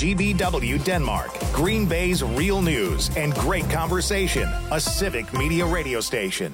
WGBW Denmark, Green Bay's real news and great conversation, a civic media radio station.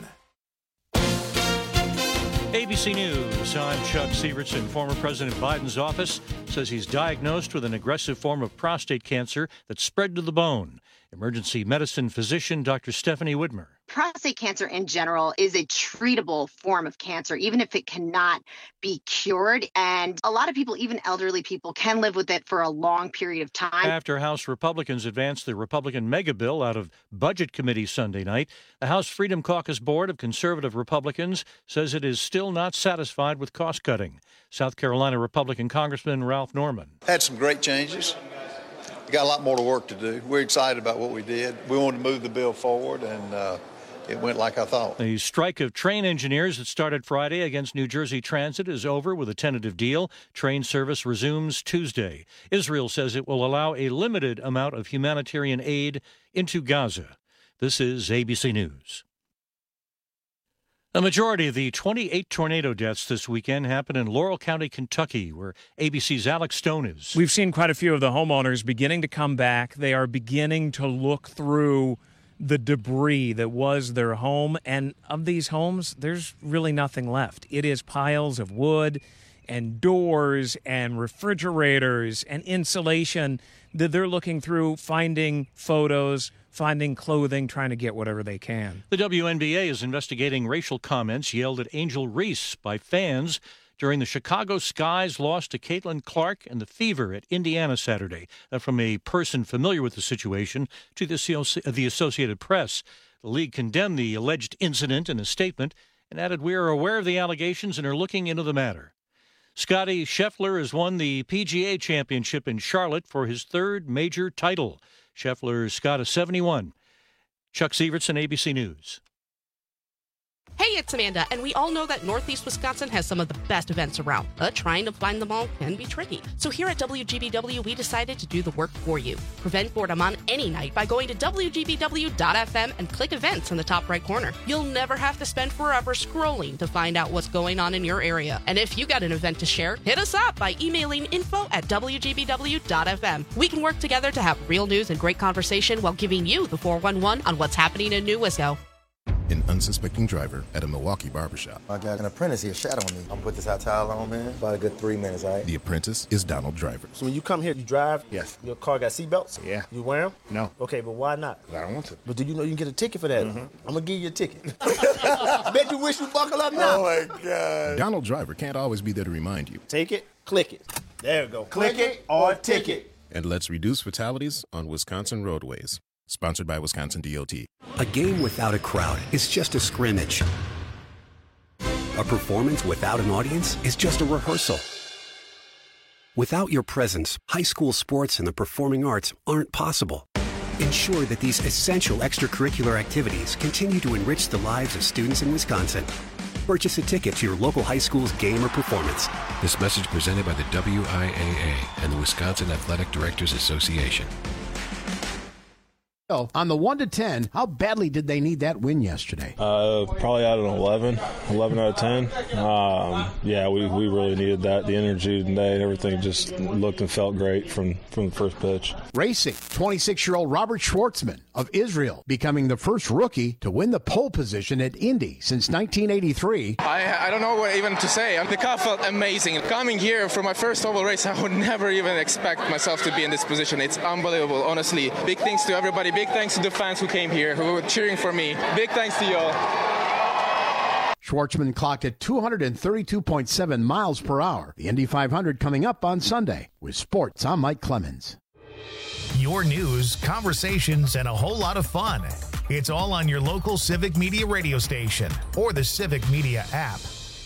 ABC News, I'm Chuck Severson. Former President Biden's office says he's diagnosed with an aggressive form of prostate cancer that spread to the bone. Emergency medicine physician Dr. Stephanie Widmer. Prostate cancer in general is a treatable form of cancer, even if it cannot be cured. And a lot of people, even elderly people, can live with it for a long period of time. After House Republicans advanced the Republican mega bill out of Budget Committee Sunday night, the House Freedom Caucus Board of Conservative Republicans says it is still not satisfied with cost cutting. South Carolina Republican Congressman Ralph Norman. Had some great changes. We got a lot more to work to do. We're excited about what we did. We wanted to move the bill forward, and it went like I thought. The strike of train engineers that started Friday against New Jersey Transit is over with a tentative deal. Train service resumes Tuesday. Israel says it will allow a limited amount of humanitarian aid into Gaza. This is ABC News. The majority of the 28 tornado deaths this weekend happened in Laurel County, Kentucky, where ABC's Alex Stone is. We've seen quite a few of the homeowners beginning to come back. They are beginning to look through the debris that was their home. And of these homes, there's really nothing left. It is piles of wood and doors and refrigerators and insulation that they're looking through, finding photos, finding clothing, trying to get whatever they can. The WNBA is investigating racial comments yelled at Angel Reese by fans during the Chicago Sky's loss to Caitlin Clark and the Fever at Indiana Saturday. From a person familiar with the situation to the Associated Press. The league condemned the alleged incident in a statement and added, "We are aware of the allegations and are looking into the matter." Scottie Scheffler has won the PGA Championship in Charlotte for his third major title. Scheffler's got a 71. Chuck Severson, ABC News. Hey, it's Amanda, and we all know that Northeast Wisconsin has some of the best events around, but trying to find them all can be tricky. So here at WGBW, we decided to do the work for you. Prevent boredom on any night by going to WGBW.FM and click events in the top right corner. You'll never have to spend forever scrolling to find out what's going on in your area. And if you got an event to share, hit us up by emailing info@WGBW.FM. We can work together to have real news and great conversation while giving you the 411 on what's happening in New Wisco. An unsuspecting driver at a Milwaukee barbershop. I got an apprentice here shadowing me. I'm gonna put this hot towel on, man. About a good 3 minutes, all right? The apprentice is Donald Driver. So when you come here, you drive? Yes. Your car got seatbelts? Yeah. You wear them? No. Okay, but why not? I don't want to. But do you know you can get a ticket for that? Mm-hmm. I'm gonna give you a ticket. Bet you wish you buckle up now. Oh my God. Donald Driver can't always be there to remind you. Take it, click it. There you go. Click it or ticket. And let's reduce fatalities on Wisconsin roadways. Sponsored by Wisconsin DOT. A game without a crowd is just a scrimmage. A performance without an audience is just a rehearsal. Without your presence, high school sports and the performing arts aren't possible. Ensure that these essential extracurricular activities continue to enrich the lives of students in Wisconsin. Purchase a ticket to your local high school's game or performance. This message presented by the WIAA and the Wisconsin Athletic Directors Association. On the 1 to 10, how badly did they need that win yesterday? Probably out of an 11 out of 10. Yeah, we really needed that. The energy today and everything just looked and felt great from the first pitch. Racing, 26-year-old Robert Schwartzman of Israel, becoming the first rookie to win the pole position at Indy since 1983. I don't know what even to say. The car felt amazing. Coming here for my first oval race, I would never even expect myself to be in this position. It's unbelievable, honestly. Big thanks to everybody. Big thanks to the fans who came here, who were cheering for me. Big thanks to y'all. Schwartzman clocked at 232.7 miles per hour. The Indy 500 coming up on Sunday. With sports, I'm Mike Clemens. Your news, conversations, and a whole lot of fun. It's all on your local Civic Media radio station or the Civic Media app.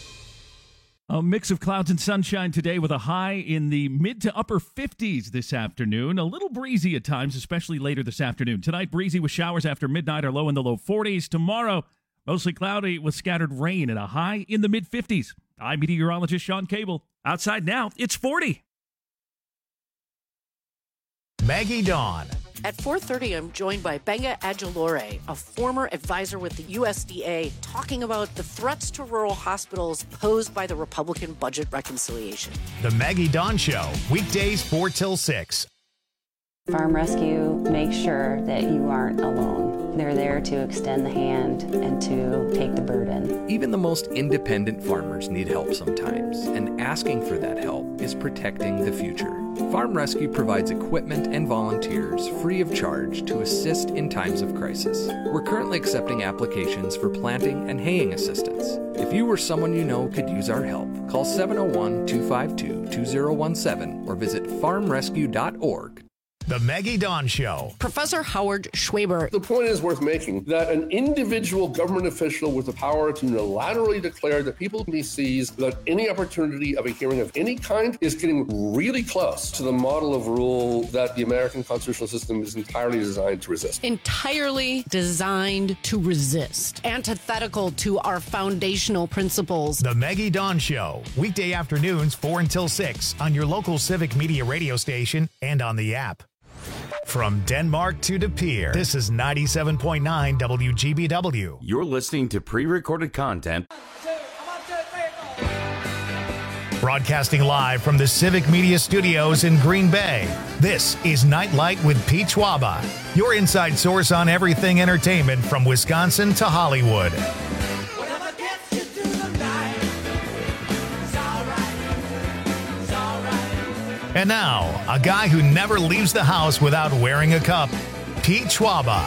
A mix of clouds and sunshine today with a high in the mid to upper 50s this afternoon. A little breezy at times, especially later this afternoon. Tonight, breezy with showers after midnight or low in the low 40s. Tomorrow, mostly cloudy with scattered rain and a high in the mid 50s. I'm meteorologist Sean Cable. Outside now, it's 40. Maggie Dawn. At 4:30, I'm joined by Benga Adjolore, a former advisor with the USDA, talking about the threats to rural hospitals posed by the Republican budget reconciliation. The Maggie Dawn Show, weekdays 4 till 6 Farm Rescue makes sure that you aren't alone. They're there to extend the hand and to take the burden. Even the most independent farmers need help sometimes, and asking for that help is protecting the future. Farm Rescue provides equipment and volunteers free of charge to assist in times of crisis. We're currently accepting applications for planting and haying assistance. If you or someone you know could use our help, call 701-252-2017 or visit farmrescue.org. The Maggie Dawn Show. Professor Howard Schwaber. The point is worth making that an individual government official with the power to unilaterally declare that people he sees without any opportunity of a hearing of any kind is getting really close to the model of rule that the American constitutional system is entirely designed to resist. Entirely designed to resist. Antithetical to our foundational principles. The Maggie Dawn Show. Weekday afternoons 4 until 6 on your local Civic Media radio station and on the app. From Denmark to De Pere, this is 97.9 WGBW. You're listening to pre-recorded content. Broadcasting live from the Civic Media Studios in Green Bay, this is Nightlight with Pete Schwaba, your inside source on everything entertainment from Wisconsin to Hollywood. And now, a guy who never leaves the house without wearing a cup, Pete Schwaba.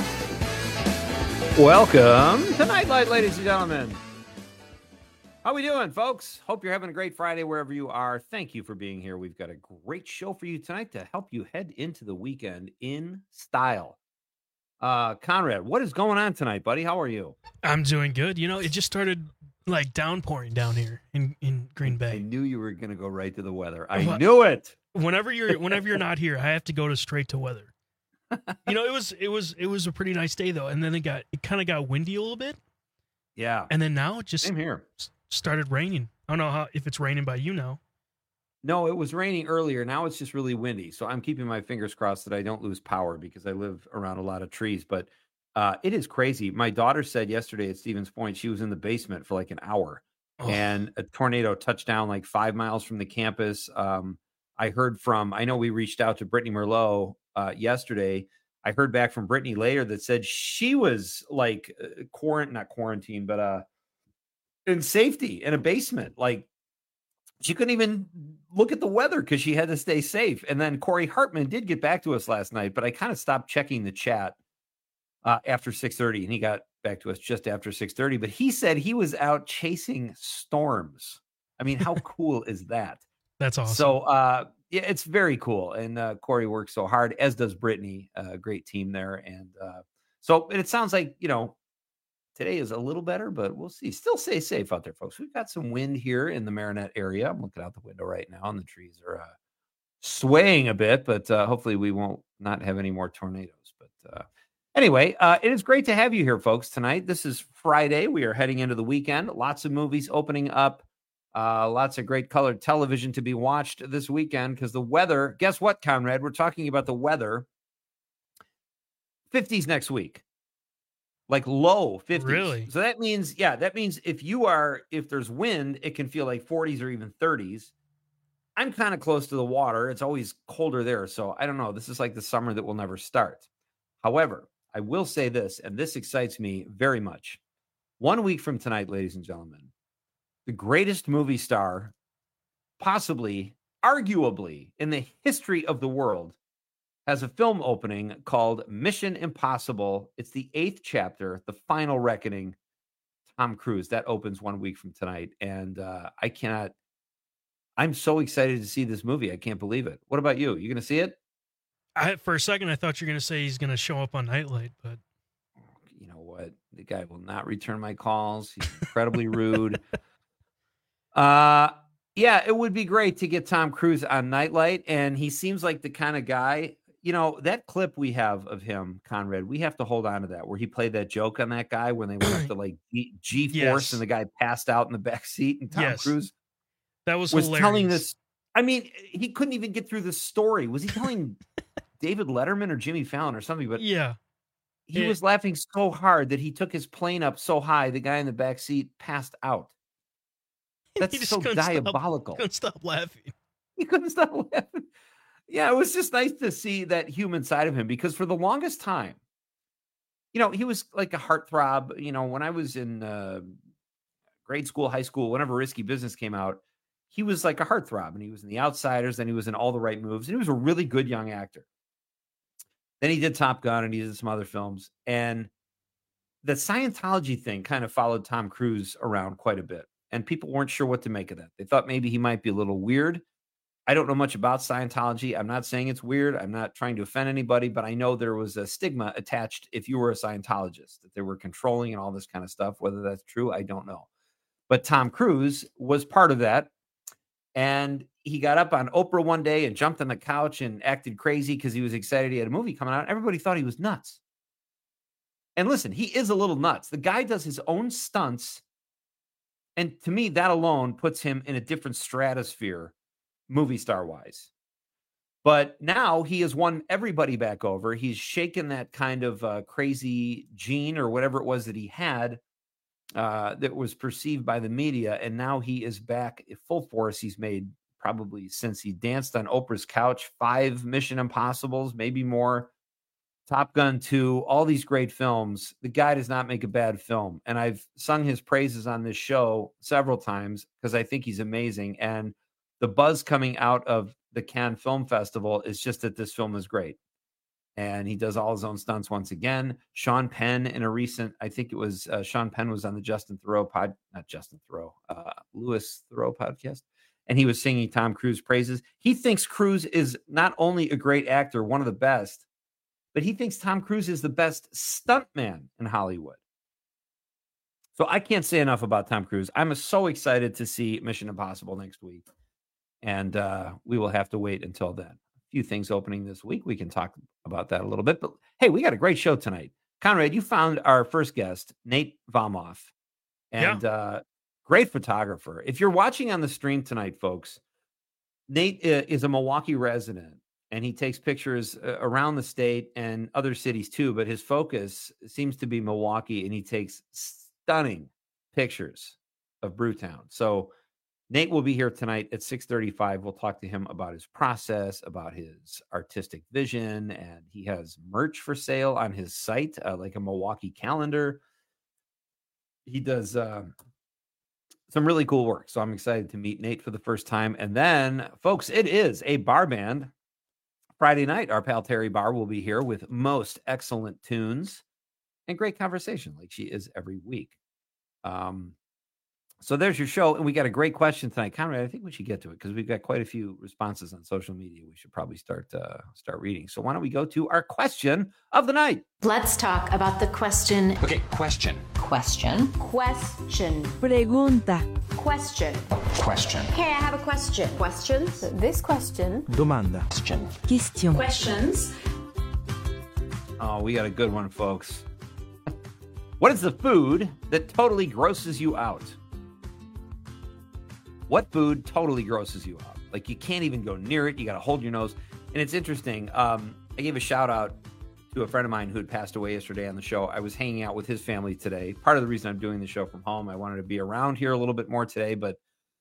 Welcome to Nightlight, ladies and gentlemen. How we doing, folks? Hope you're having a great Friday wherever you are. Thank you for being here. We've got a great show for you tonight to help you head into the weekend in style. Conrad, what is going on tonight, buddy? How are you? I'm doing good. You know, it just started like downpouring down here in Green Bay. I knew you were going to go right to the weather. I knew it. Whenever you're not here, I have to go straight to weather. You know, it was a pretty nice day though, and then it kind of got windy a little bit. Yeah. And then now it just Same here. Started raining. I don't know if it's raining by you now. No, it was raining earlier. Now it's just really windy. So I'm keeping my fingers crossed that I don't lose power because I live around a lot of trees, but it is crazy. My daughter said yesterday at Stevens Point, she was in the basement for like an hour and a tornado touched down like 5 miles from the campus. I know we reached out to Brittany Merlot yesterday. I heard back from Brittany later that said she was like not quarantined, but in safety in a basement. Like she couldn't even look at the weather because she had to stay safe. And then Corey Hartman did get back to us last night, but I kind of stopped checking the chat after 6:30, and he got back to us just after 6:30. But he said he was out chasing storms. I mean, how cool is that? That's awesome. So, yeah, it's very cool. And Corey works so hard, as does Brittany. Great team there. And so it sounds like, you know, today is a little better, but we'll see. Still stay safe out there, folks. We've got some wind here in the Marinette area. I'm looking out the window right now, and the trees are swaying a bit, but hopefully we won't not have any more tornadoes. But anyway, it is great to have you here, folks, tonight. This is Friday. We are heading into the weekend. Lots of movies opening up. Lots of great colored television to be watched this weekend because the weather, guess what, Conrad? We're talking about the weather. 50s next week. Like low 50s. Really? So that means if there's wind, it can feel like 40s or even 30s. I'm kind of close to the water. It's always colder there. So I don't know. This is like the summer that will never start. However, I will say this, and this excites me very much. 1 week from tonight, ladies and gentlemen, the greatest movie star, possibly, arguably, in the history of the world, has a film opening called Mission Impossible. It's the 8th chapter, The Final Reckoning. Tom Cruise. That opens 1 week from tonight. And I'm so excited to see this movie. I can't believe it. What about you? You going to see it? For a second, I thought you were going to say he's going to show up on Nightlight, but you know what? The guy will not return my calls. He's incredibly rude. Yeah, it would be great to get Tom Cruise on Nightlight, and he seems like the kind of guy, you know, that clip we have of him, Conrad, we have to hold on to that, where he played that joke on that guy when they went up to like G-force Yes. and the guy passed out in the back seat, and Tom Yes. Cruise that was telling hilarious. this. I mean, he couldn't even get through the story. Was he telling David Letterman or Jimmy Fallon or something? But yeah, he was laughing so hard that he took his plane up so high, the guy in the back seat passed out. He That's just so couldn't diabolical. Couldn't stop laughing. He couldn't stop laughing. Yeah, it was just nice to see that human side of him because for the longest time, he was like a heartthrob. When I was in grade school, high school, whenever Risky Business came out, he was like a heartthrob, and he was in The Outsiders, and he was in All the Right Moves, and he was a really good young actor. Then he did Top Gun, and he did some other films, and the Scientology thing kind of followed Tom Cruise around quite a bit, and people weren't sure what to make of that. They thought maybe he might be a little weird. I don't know much about Scientology. I'm not saying it's weird. I'm not trying to offend anybody, but I know there was a stigma attached if you were a Scientologist, that they were controlling and all this kind of stuff. Whether that's true, I don't know. But Tom Cruise was part of that. And he got up on Oprah one day and jumped on the couch and acted crazy because he was excited he had a movie coming out. Everybody thought he was nuts. And listen, he is a little nuts. The guy does his own stunts. And to me, that alone puts him in a different stratosphere movie star wise. But now he has won everybody back over. He's shaken that kind of crazy gene or whatever it was that he had that was perceived by the media. And now he is back at full force. He's made probably since he danced on Oprah's couch, 5 Mission Impossibles, maybe more, Top Gun 2, all these great films. The guy does not make a bad film. And I've sung his praises on this show several times because I think he's amazing. And the buzz coming out of the Cannes Film Festival is just that this film is great. And he does all his own stunts once again. Sean Penn in a recent, I think it was Sean Penn was on the Louis Theroux podcast. And he was singing Tom Cruise praises. He thinks Cruise is not only a great actor, one of the best, but he thinks Tom Cruise is the best stuntman in Hollywood. So I can't say enough about Tom Cruise. I'm so excited to see Mission Impossible next week. And we will have to wait until then. A few things opening this week. We can talk about that a little bit. But hey, we got a great show tonight. Conrad, you found our first guest, Nate Vomoff. And great photographer. If you're watching on the stream tonight, folks, Nate is a Milwaukee resident. And he takes pictures around the state and other cities too. But his focus seems to be Milwaukee. And he takes stunning pictures of Brewtown. So Nate will be here tonight at 6:35. We'll talk to him about his process, about his artistic vision, and he has merch for sale on his site, like a Milwaukee calendar. He does some really cool work, so I'm excited to meet Nate for the first time. And then, folks, it is a bar band. Friday night, our pal Terry Barr will be here with most excellent tunes and great conversation like she is every week. So there's your show, and we got a great question tonight. Conrad, I think we should get to it because we've got quite a few responses on social media. We should probably start reading. So why don't we go to our question of the night? Let's talk about the question. Okay, question. Question. Pregunta. Question. Hey, I have a question. Questions? This question. Domanda. Question. Questions. Oh, we got a good one, folks. What is the food that totally grosses you out? What food totally grosses you out? Like you can't even go near it. You got to hold your nose. And it's interesting. I gave a shout out to a friend of mine who had passed away yesterday on the show. I was hanging out with his family today. Part of the reason I'm doing the show from home, I wanted to be around here a little bit more today, but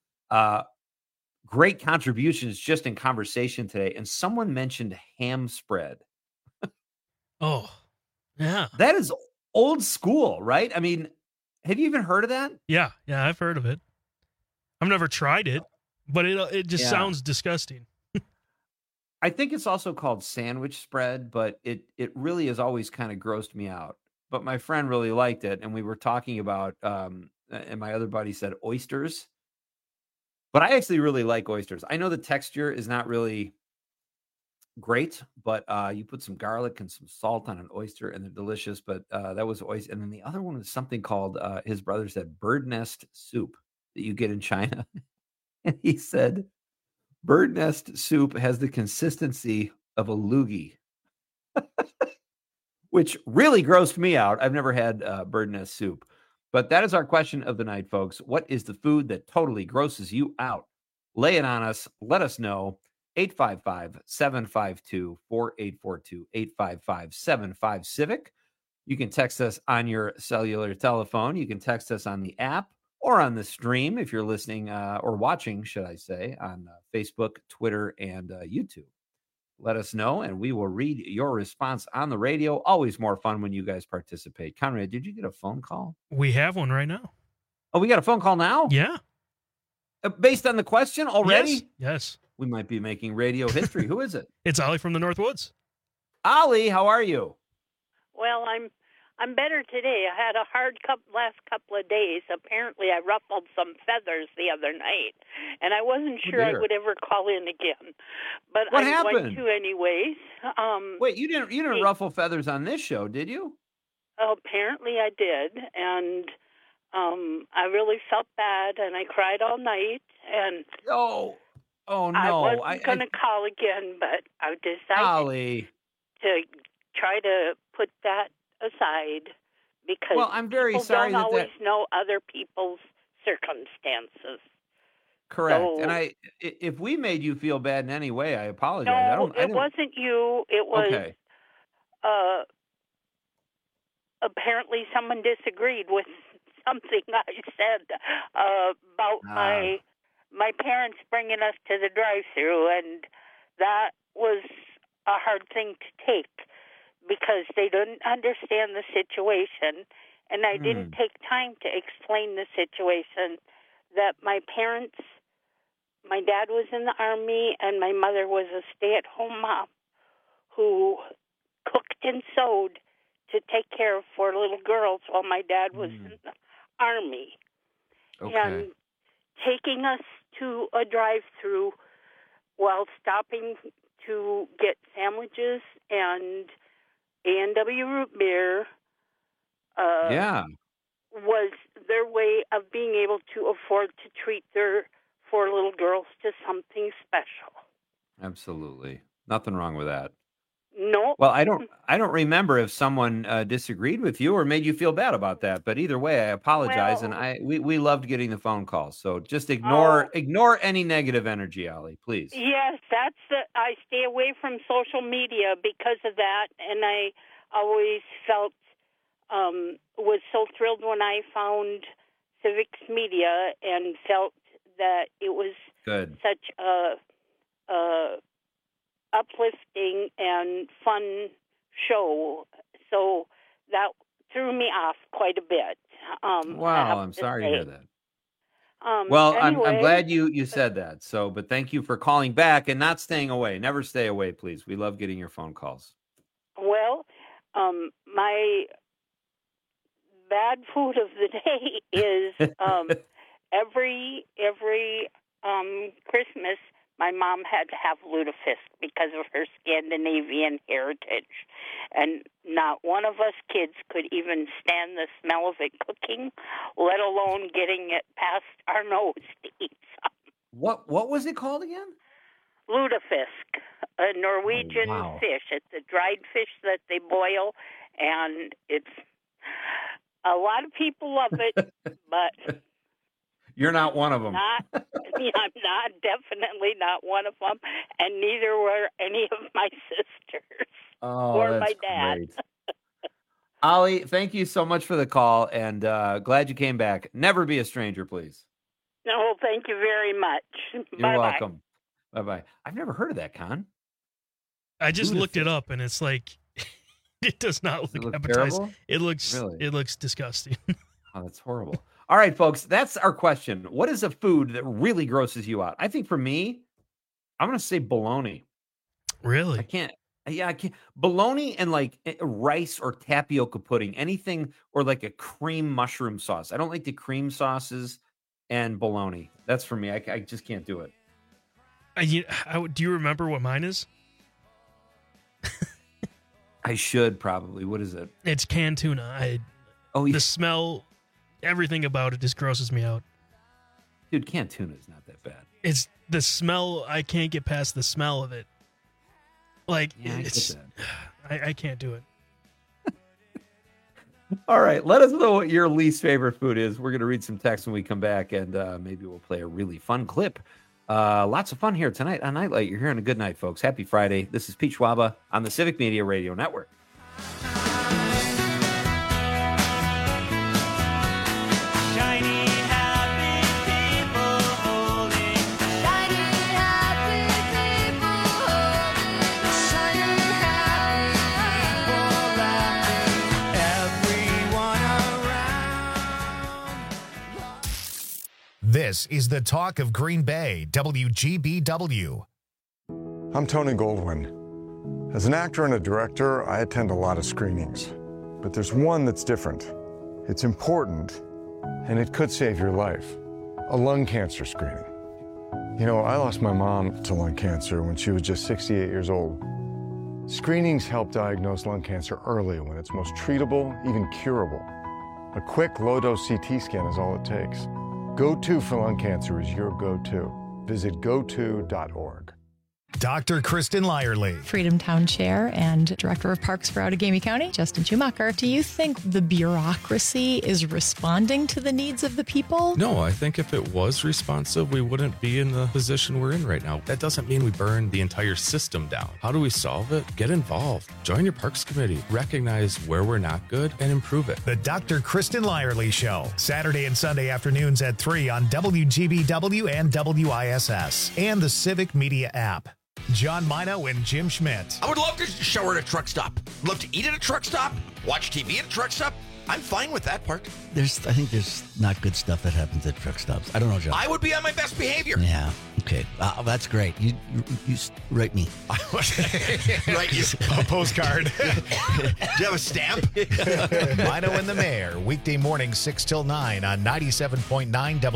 great contributions just in conversation today. And someone mentioned ham spread. Oh, yeah. That is old school, right? I mean, have you even heard of that? Yeah, I've heard of it. I've never tried it, but it just sounds disgusting. I think it's also called sandwich spread, but it really has always kind of grossed me out. But my friend really liked it, and we were talking about, and my other buddy said oysters. But I actually really like oysters. I know the texture is not really great, but you put some garlic and some salt on an oyster, and they're delicious. But that was oyster. And then the other one was something called, his brother said, bird nest soup that you get in China. And he said, bird nest soup has the consistency of a loogie, which really grossed me out. I've never had bird nest soup. But that is our question of the night, folks. What is the food that totally grosses you out? Lay it on us. Let us know. 855-752-4842, 855-75-CIVIC. You can text us on your cellular telephone. You can text us on the app or on the stream if you're listening or watching, should I say, on Facebook, Twitter, and YouTube. let us know, and we will read your response on the radio. Always more fun when you guys participate. Conrad, did you get a phone call? We have one right now. Oh, we got a phone call now? Yeah. Based on the question already? Yes. We might be making radio history. Who is it? It's Ollie from the Northwoods. Ollie, how are you? Well, I'm better today. I had a hard last couple of days. Apparently, I ruffled some feathers the other night, and I wasn't sure I would ever call in again. But What I happened? went to anyways. Wait, you didn't ruffle feathers on this show, did you? Apparently, I did, and I really felt bad, and I cried all night. And oh no! I wasn't going to call again, but I decided Ollie. to try to put that aside because I'm very people sorry don't that always know other people's circumstances. Correct. So, And if we made you feel bad in any way, I apologize. no, it wasn't you. It was Okay. Apparently someone disagreed with something I said about my parents bringing us to the drive-thru, and that was a hard thing to take because they didn't understand the situation, and I didn't take time to explain the situation that my parents, my dad was in the Army, and my mother was a stay-at-home mom who cooked and sewed to take care of 4 little girls while my dad was in the Army. Okay. And taking us to a drive-thru while stopping to get sandwiches and A&W root beer was their way of being able to afford to treat their 4 little girls to something special. Absolutely. Nothing wrong with that. No. Well, I don't remember if someone disagreed with you or made you feel bad about that. But either way, I apologize, and we loved getting the phone call. So just ignore any negative energy, Ollie, please. Yes, I stay away from social media because of that, and I always was so thrilled when I found Civics Media and felt that it was such a uplifting and fun show. So that threw me off quite a bit. Wow, I'm sorry to hear that. Well, I'm glad you said that. So, but thank you for calling back and not staying away. Never stay away, please. We love getting your phone calls. Well, my bad food of the day is every Christmas my mom had to have lutefisk because of her Scandinavian heritage. And not one of us kids could even stand the smell of it cooking, let alone getting it past our nose to eat something. What was it called again? Lutefisk, a Norwegian fish. It's a dried fish that they boil, and it's a lot of people love it, but you're not one of them. I'm definitely not one of them, and neither were any of my sisters or my dad. Great. Ollie, thank you so much for the call, and glad you came back. Never be a stranger, please. No, thank you very much. You're welcome. Bye-bye. I've never heard of that, Con. I just looked it up, and it's like it does not look appetizing. It looks disgusting. Oh, that's horrible. All right, folks, that's our question. What is a food that really grosses you out? I think for me, I'm going to say bologna. Really? I can't. Bologna and like rice or tapioca pudding, anything, or like a cream mushroom sauce. I don't like the cream sauces and bologna. That's for me. I just can't do it. Do you remember what mine is? I should probably. What is it? It's canned tuna. The smell, everything about it just grosses me out. Dude, canned tuna is not that bad. It's the smell. I can't get past the smell of it. Like, I can't do it. All right, let us know what your least favorite food is. We're going to read some text when we come back, and maybe we'll play a really fun clip. Lots of fun here tonight on Nightlight. You're hearing a good night, folks. Happy Friday. This is Pete Schwaba on the Civic Media Radio Network. This is the talk of Green Bay, WGBW. I'm Tony Goldwyn. As an actor and a director, I attend a lot of screenings. But there's one that's different. It's important, and it could save your life. A lung cancer screening. You know, I lost my mom to lung cancer when she was just 68 years old. Screenings help diagnose lung cancer early when it's most treatable, even curable. A quick, low-dose CT scan is all it takes. Go-To for lung cancer is your go-to. Visit goto.org. Dr. Kristen Lyerly. Freedom Town Chair and Director of Parks for Outagamie County, Justin Schumacher. Do you think the bureaucracy is responding to the needs of the people? No, I think if it was responsive, we wouldn't be in the position we're in right now. That doesn't mean we burn the entire system down. How do we solve it? Get involved. Join your Parks Committee. Recognize where we're not good and improve it. The Dr. Kristen Lyerly Show. Saturday and Sunday afternoons at 3 on WGBW and WISS. And the Civic Media app. John Mino and Jim Schmidt. I would love to shower at a truck stop. Love to eat at a truck stop. Watch TV at a truck stop. I'm fine with that part. I think there's not good stuff that happens at truck stops. I don't know, John. I would be on my best behavior. Yeah. Okay. That's great. You write me. Write you a postcard. Do you have a stamp? Mino and the Mayor, weekday morning 6 till 9 on 97.9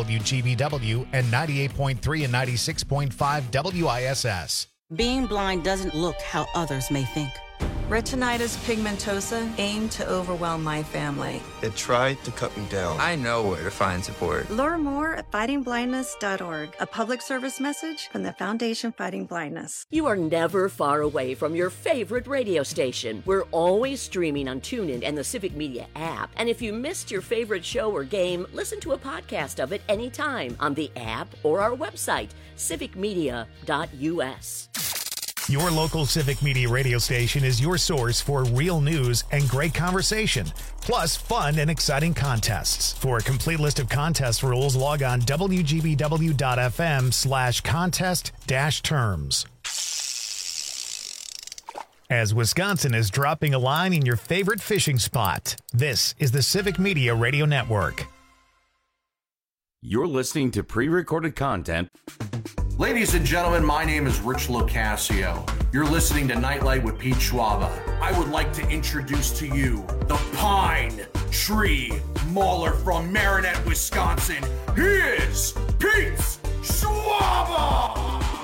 WGBW and 98.3 and 96.5 WISS. Being blind doesn't look how others may think. Retinitis pigmentosa aimed to overwhelm my family. It tried to cut me down. I know where to find support. Learn more at fightingblindness.org, a public service message from the Foundation Fighting Blindness. You are never far away from your favorite radio station. We're always streaming on TuneIn and the Civic Media app. And if you missed your favorite show or game, listen to a podcast of it anytime on the app or our website, civicmedia.us. Your local Civic Media radio station is your source for real news and great conversation, plus fun and exciting contests. For a complete list of contest rules, log on wgbw.fm/contest-terms. As Wisconsin is dropping a line in your favorite fishing spot, this is the Civic Media Radio Network. You're listening to pre-recorded content. Ladies and gentlemen, my name is Rich Locascio. You're listening to Nightlight with Pete Schwaba. I would like to introduce to you the Pine Tree Mauler from Marinette, Wisconsin. He is Pete Schwaba!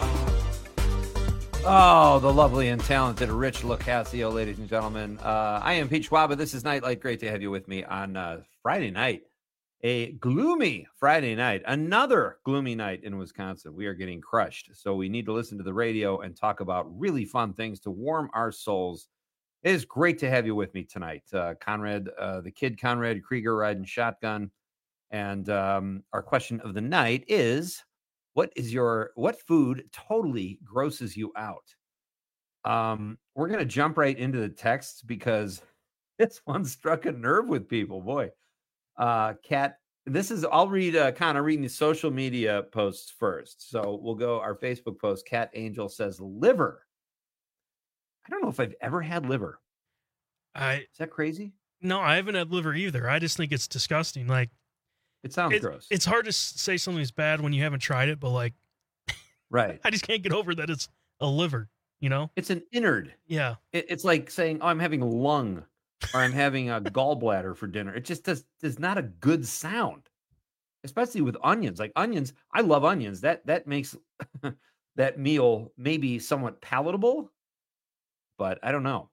Oh, the lovely and talented Rich Locascio, ladies and gentlemen. I am Pete Schwaba. This is Nightlight. Great to have you with me on Friday night. A gloomy Friday night, another gloomy night in Wisconsin. We are getting crushed. So we need to listen to the radio and talk about really fun things to warm our souls. It is great to have you with me tonight. Conrad, the kid Conrad Krieger riding shotgun. And our question of the night is, what food totally grosses you out? We're going to jump right into the texts because this one struck a nerve with people. Boy. Kat, I'll read kind of reading the social media posts first. So we'll go our Facebook post. Kat Angel says liver. I don't know if I've ever had liver. Is that crazy? No, I haven't had liver either. I just think it's disgusting. Like, it sounds gross. It's hard to say something's bad when you haven't tried it, but like, right. I just can't get over that it's a liver, you know? It's an innard. Yeah. It's like saying, oh, I'm having lung. Or I'm having a gallbladder for dinner. It just does not a good sound, especially with onions. Like onions, I love onions. That makes that meal maybe somewhat palatable, but I don't know.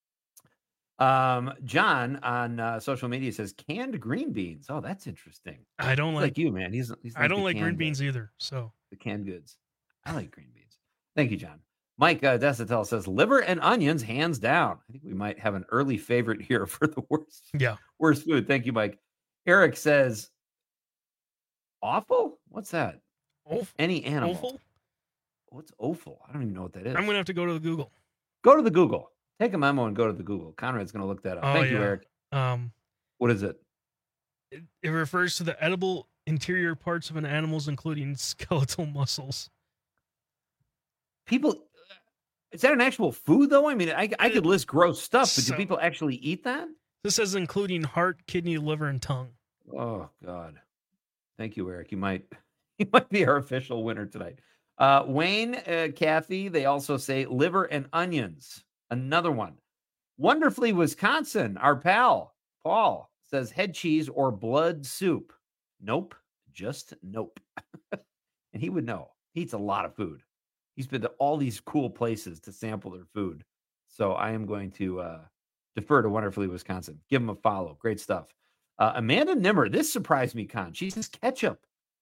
John on social media says canned green beans. Oh, that's interesting. I don't like you, man. He's I don't like green beans either. So the canned goods. I like green beans. Thank you, John. Mike Desatel says liver and onions, hands down. I think we might have an early favorite here for the worst food. Thank you, Mike. Eric says offal? What's that? Any animal. Offal? What's offal? I don't even know what that is. I'm going to have to go to the Google. Go to the Google. Take a memo and go to the Google. Conrad's going to look that up. Thank you, Eric. What is it? It refers to the edible interior parts of an animal's, including skeletal muscles. People... Is that an actual food, though? I mean, I could list gross stuff, but do people actually eat that? This says including heart, kidney, liver, and tongue. Oh, God. Thank you, Eric. You might He might be our official winner tonight. Wayne, Kathy, they also say liver and onions. Another one. Wonderfully Wisconsin, our pal, Paul, says head cheese or blood soup. Nope, just nope. And he would know. He eats a lot of food. He's been to all these cool places to sample their food. So I am going to defer to Wonderfully Wisconsin. Give him a follow. Great stuff. Amanda Nimmer, this surprised me, Con. She says ketchup.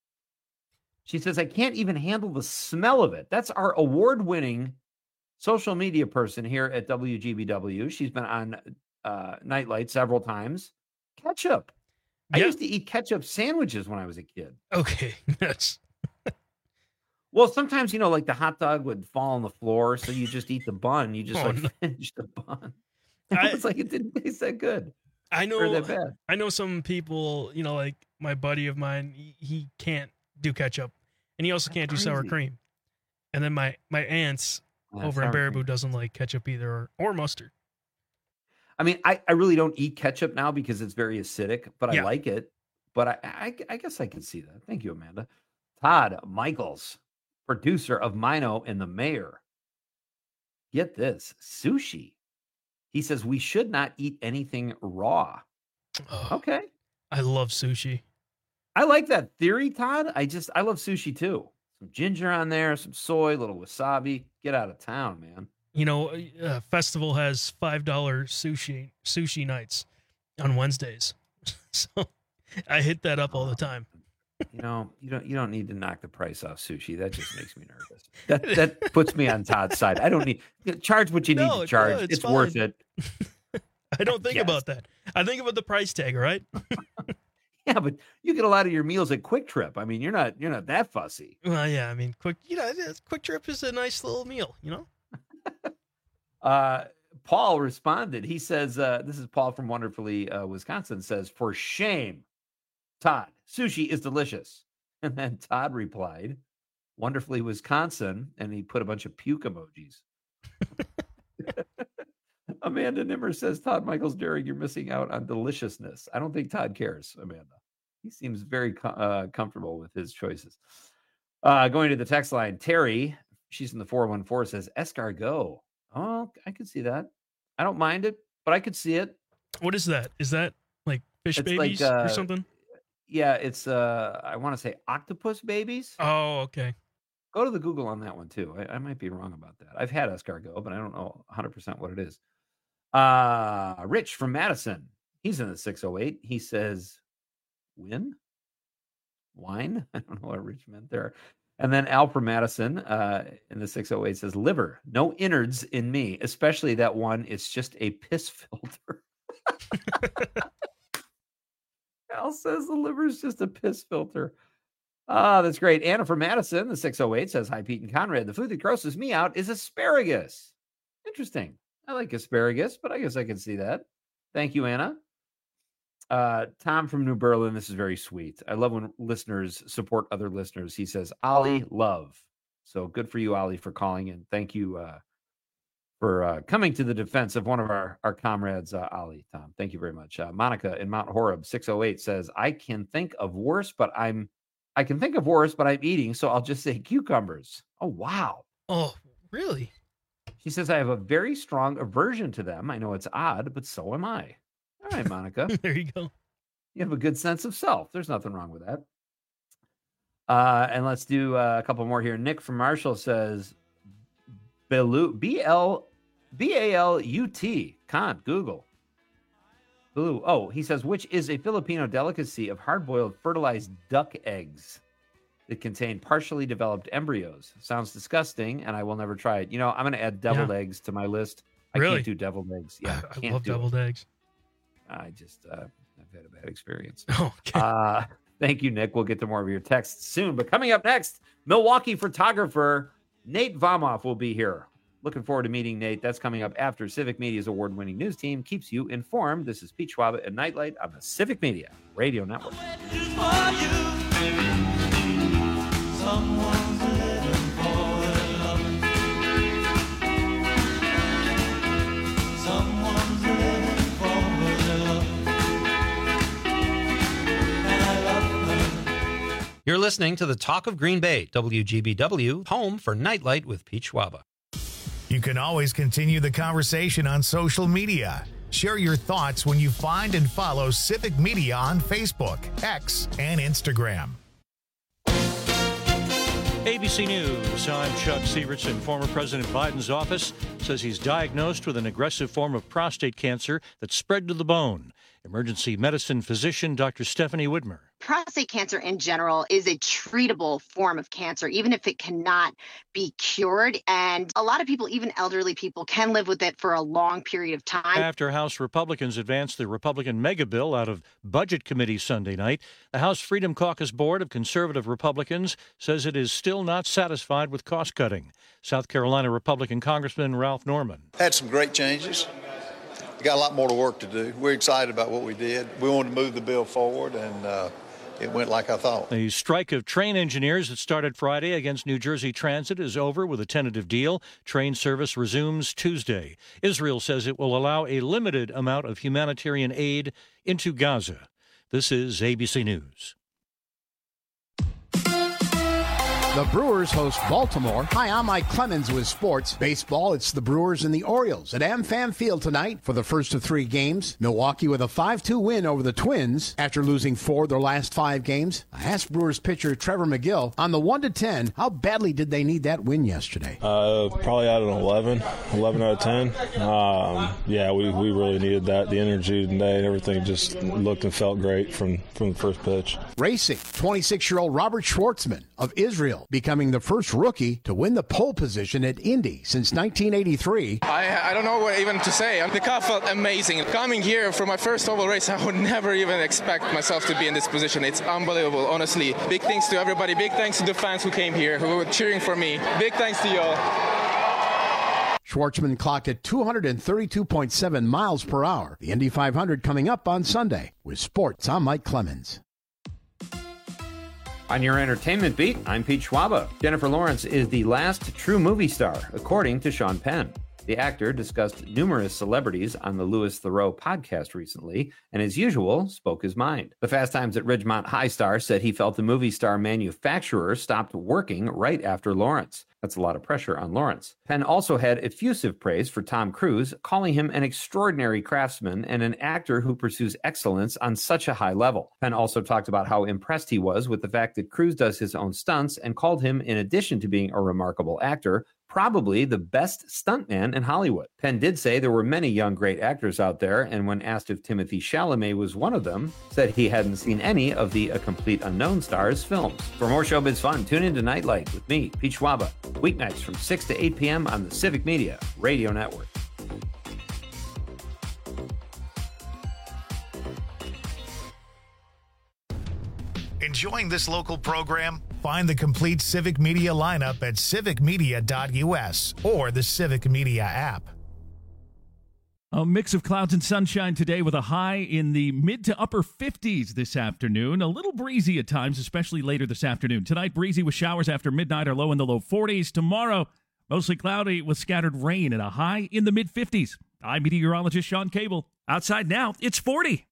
She says, I can't even handle the smell of it. That's our award-winning social media person here at WGBW. She's been on Nightlight several times. Ketchup. I used to eat ketchup sandwiches when I was a kid. Okay, that's... Well, sometimes, like the hot dog would fall on the floor, so you just eat the bun. You just finish the bun. It's like it didn't taste that good. I know. Or that bad. I know some people, like my buddy of mine, he can't do ketchup, and he also can't do sour cream. And then my aunts over in Baraboo doesn't like ketchup either, or mustard. I mean, I really don't eat ketchup now because it's very acidic, but I like it. But I guess I can see that. Thank you, Amanda. Todd Michaels, producer of Mino and the Mayor. Get this, sushi. He says we should not eat anything raw. Okay. I love sushi. I like that theory, Todd. I love sushi too. Some ginger on there, some soy, a little wasabi. Get out of town, man. Festival has $5 sushi nights on Wednesdays. So I hit that up all the time. You don't need to knock the price off sushi. That just makes me nervous. That puts me on Todd's side. I don't need charge what you need to charge. No, it's worth it. I don't think about that. I think about the price tag, right? Yeah, but you get a lot of your meals at Quick Trip. I mean, you're not that fussy. Well, yeah. I mean, Quick Trip is a nice little meal. Paul responded. He says, "This is Paul from Wonderfully Wisconsin." Says, "For shame, Todd. Sushi is delicious." And then Todd replied, "Wonderfully Wisconsin," and he put a bunch of puke emojis. Amanda Nimmer says, "Todd Michaels Derrick, you're missing out on deliciousness." I don't think Todd cares, Amanda. He seems very comfortable with his choices. Going to the text line, Terry, she's in the 414, says, escargot. Oh, I could see that. I don't mind it, but I could see it. What is that? Is that like fish babies or something? Yeah, it's, I want to say octopus babies. Oh, okay. Go to the Google on that one, too. I might be wrong about that. I've had escargot, but I don't know 100% what it is. Rich from Madison. He's in the 608. He says, wine? I don't know what Rich meant there. And then Al from Madison in the 608 says, liver. No innards in me, especially that one. It's just a piss filter. Al says the liver is just a piss filter. That's great. Anna from Madison, the 608 says, hi, Pete and Conrad. The food that grosses me out is asparagus. Interesting. I like asparagus, but I guess I can see that. Thank you, Anna. Tom from New Berlin, this is very sweet. I love when listeners support other listeners. He says, Ollie, love. So good for you, Ollie, for calling in. Thank you for coming to the defense of one of our comrades, Ollie, Tom. Thank you very much. Monica in Mount Horeb, 608 says, I can think of worse, but I'm eating, so I'll just say cucumbers. Oh, wow. Oh, really? She says, I have a very strong aversion to them. I know it's odd, but so am I. All right, Monica. There you go. You have a good sense of self. There's nothing wrong with that. And let's do a couple more here. Nick from Marshall says, B-A-L-U-T. Can't Google. Blue. Oh, he says, which is a Filipino delicacy of hard-boiled fertilized duck eggs that contain partially developed embryos. Sounds disgusting, and I will never try it. You know, I'm going to add deviled eggs to my list. Really? I can't do deviled eggs. Yeah, I love deviled eggs. I just, I've had a bad experience. Okay. Thank you, Nick. We'll get to more of your texts soon. But coming up next, Milwaukee photographer Nate Vomoff will be here. Looking forward to meeting Nate. That's coming up after Civic Media's award-winning news team keeps you informed. This is Pete Schwab at Nightlight on the Civic Media Radio Network. You're listening to the Talk of Green Bay, WGBW, home for Nightlight with Pete Schwaba. You can always continue the conversation on social media. Share your thoughts when you find and follow Civic Media on Facebook, X, and Instagram. ABC News, I'm Chuck Severson. Former President Biden's office says he's diagnosed with an aggressive form of prostate cancer that spread to the bone. Emergency medicine physician Dr. Stephanie Widmer. Prostate cancer in general is a treatable form of cancer, even if it cannot be cured. And a lot of people, even elderly people, can live with it for a long period of time. After House Republicans advanced the Republican mega bill out of Budget Committee Sunday night, the House Freedom Caucus Board of Conservative Republicans says it is still not satisfied with cost cutting. South Carolina Republican Congressman Ralph Norman. Had some great changes. We got a lot more to work to do. We're excited about what we did. We wanted to move the bill forward, and it went like I thought. The strike of train engineers that started Friday against New Jersey Transit is over with a tentative deal. Train service resumes Tuesday. Israel says it will allow a limited amount of humanitarian aid into Gaza. This is ABC News. The Brewers host Baltimore. Hi, I'm Mike Clemens with sports. Baseball, it's the Brewers and the Orioles at AmFam Field tonight for the first of 3 games. Milwaukee with a 5-2 win over the Twins after losing 4 of their last 5 games. I asked Brewers pitcher Trevor McGill on the 1-10, how badly did they need that win yesterday? Probably out of 11 out of 10. Yeah, we really needed that. The energy today and everything just looked and felt great from the first pitch. Racing, 26-year-old Robert Schwartzman of Israel, becoming the first rookie to win the pole position at Indy since 1983. I don't know what even to say. The car felt amazing. Coming here for my first oval race, I would never even expect myself to be in this position. It's unbelievable, honestly. Big thanks to everybody. Big thanks to the fans who came here, who were cheering for me. Big thanks to y'all. Schwartzman clocked at 232.7 miles per hour. The Indy 500 coming up on Sunday. With sports, I'm Mike Clemens. On your entertainment beat, I'm Pete Schwaba. Jennifer Lawrence is the last true movie star, according to Sean Penn. The actor discussed numerous celebrities on the Louis Theroux podcast recently, and as usual, spoke his mind. The Fast Times at Ridgemont High star said he felt the movie star manufacturer stopped working right after Lawrence. That's a lot of pressure on Lawrence. Penn also had effusive praise for Tom Cruise, calling him an extraordinary craftsman and an actor who pursues excellence on such a high level. Penn also talked about how impressed he was with the fact that Cruise does his own stunts and called him, in addition to being a remarkable actor, probably the best stuntman in Hollywood. Penn did say there were many young great actors out there, and when asked if Timothée Chalamet was one of them, said he hadn't seen any of the A Complete Unknown stars' films. For more showbiz fun, tune in to Nightlight with me, Pete Schwaba, weeknights from 6 to 8 p.m. on the Civic Media Radio Network. Enjoying this local program? Find the complete Civic Media lineup at civicmedia.us or the Civic Media app. A mix of clouds and sunshine today with a high in the mid to upper 50s this afternoon. A little breezy at times, especially later this afternoon. Tonight, breezy with showers after midnight or low in the low 40s. Tomorrow, mostly cloudy with scattered rain and a high in the mid 50s. I'm meteorologist Sean Cable. Outside now, it's 40.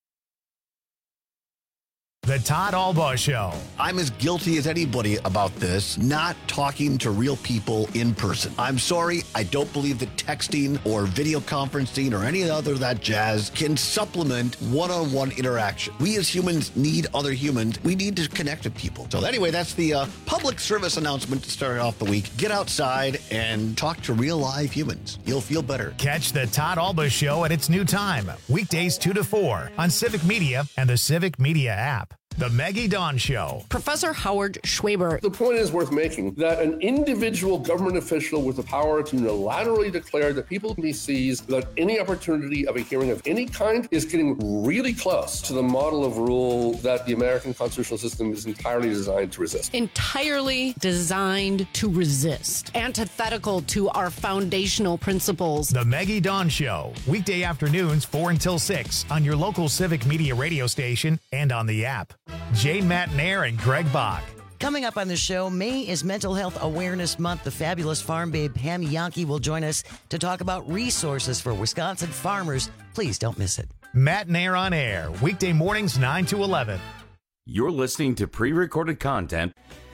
The Todd Albaugh Show. I'm as guilty as anybody about this, not talking to real people in person. I'm sorry, I don't believe that texting or video conferencing or any other of that jazz can supplement one-on-one interaction. We as humans need other humans. We need to connect with people. So anyway, that's the public service announcement to start off the week. Get outside and talk to real live humans. You'll feel better. Catch the Todd Albaugh Show at its new time, weekdays 2 to 4 on Civic Media and the Civic Media app. The Maggie Dawn Show. Professor Howard Schwaber. The point is worth making that an individual government official with the power to unilaterally declare that people he sees without any opportunity of a hearing of any kind is getting really close to the model of rule that the American constitutional system is entirely designed to resist. Entirely designed to resist. Antithetical to our foundational principles. The Maggie Dawn Show. Weekday afternoons 4 until 6 on your local Civic Media radio station and on the app. Jay Matnair and Greg Bach. Coming up on the show, May is Mental Health Awareness Month. The fabulous farm babe Pam Yankee will join us to talk about resources for Wisconsin farmers. Please don't miss it. Matnair on Air, weekday mornings 9 to 11. You're listening to pre-recorded content.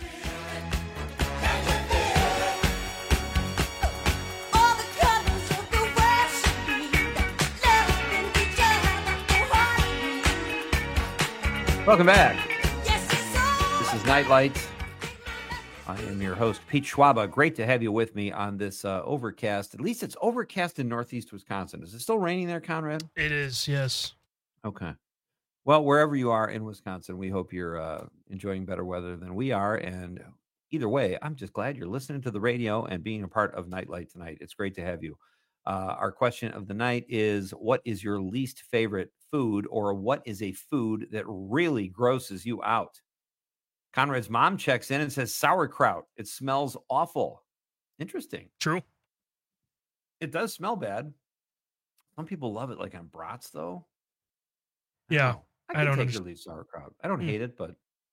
Welcome back. This is Nightlight. I am your host, Pete Schwaba. Great to have you with me on this overcast. At least it's overcast in northeast Wisconsin. Is it still raining there, Conrad? It is, yes. Okay. Well, wherever you are in Wisconsin, we hope you're enjoying better weather than we are. And either way, I'm just glad you're listening to the radio and being a part of Nightlight tonight. It's great to have you. Our question of the night is, what is your least favorite food, or what is a food that really grosses you out? Conrad's mom checks in and says sauerkraut. It smells awful. Interesting. True. It does smell bad. Some people love it, like on brats, though. Yeah. I don't take sauerkraut. I don't hate it, but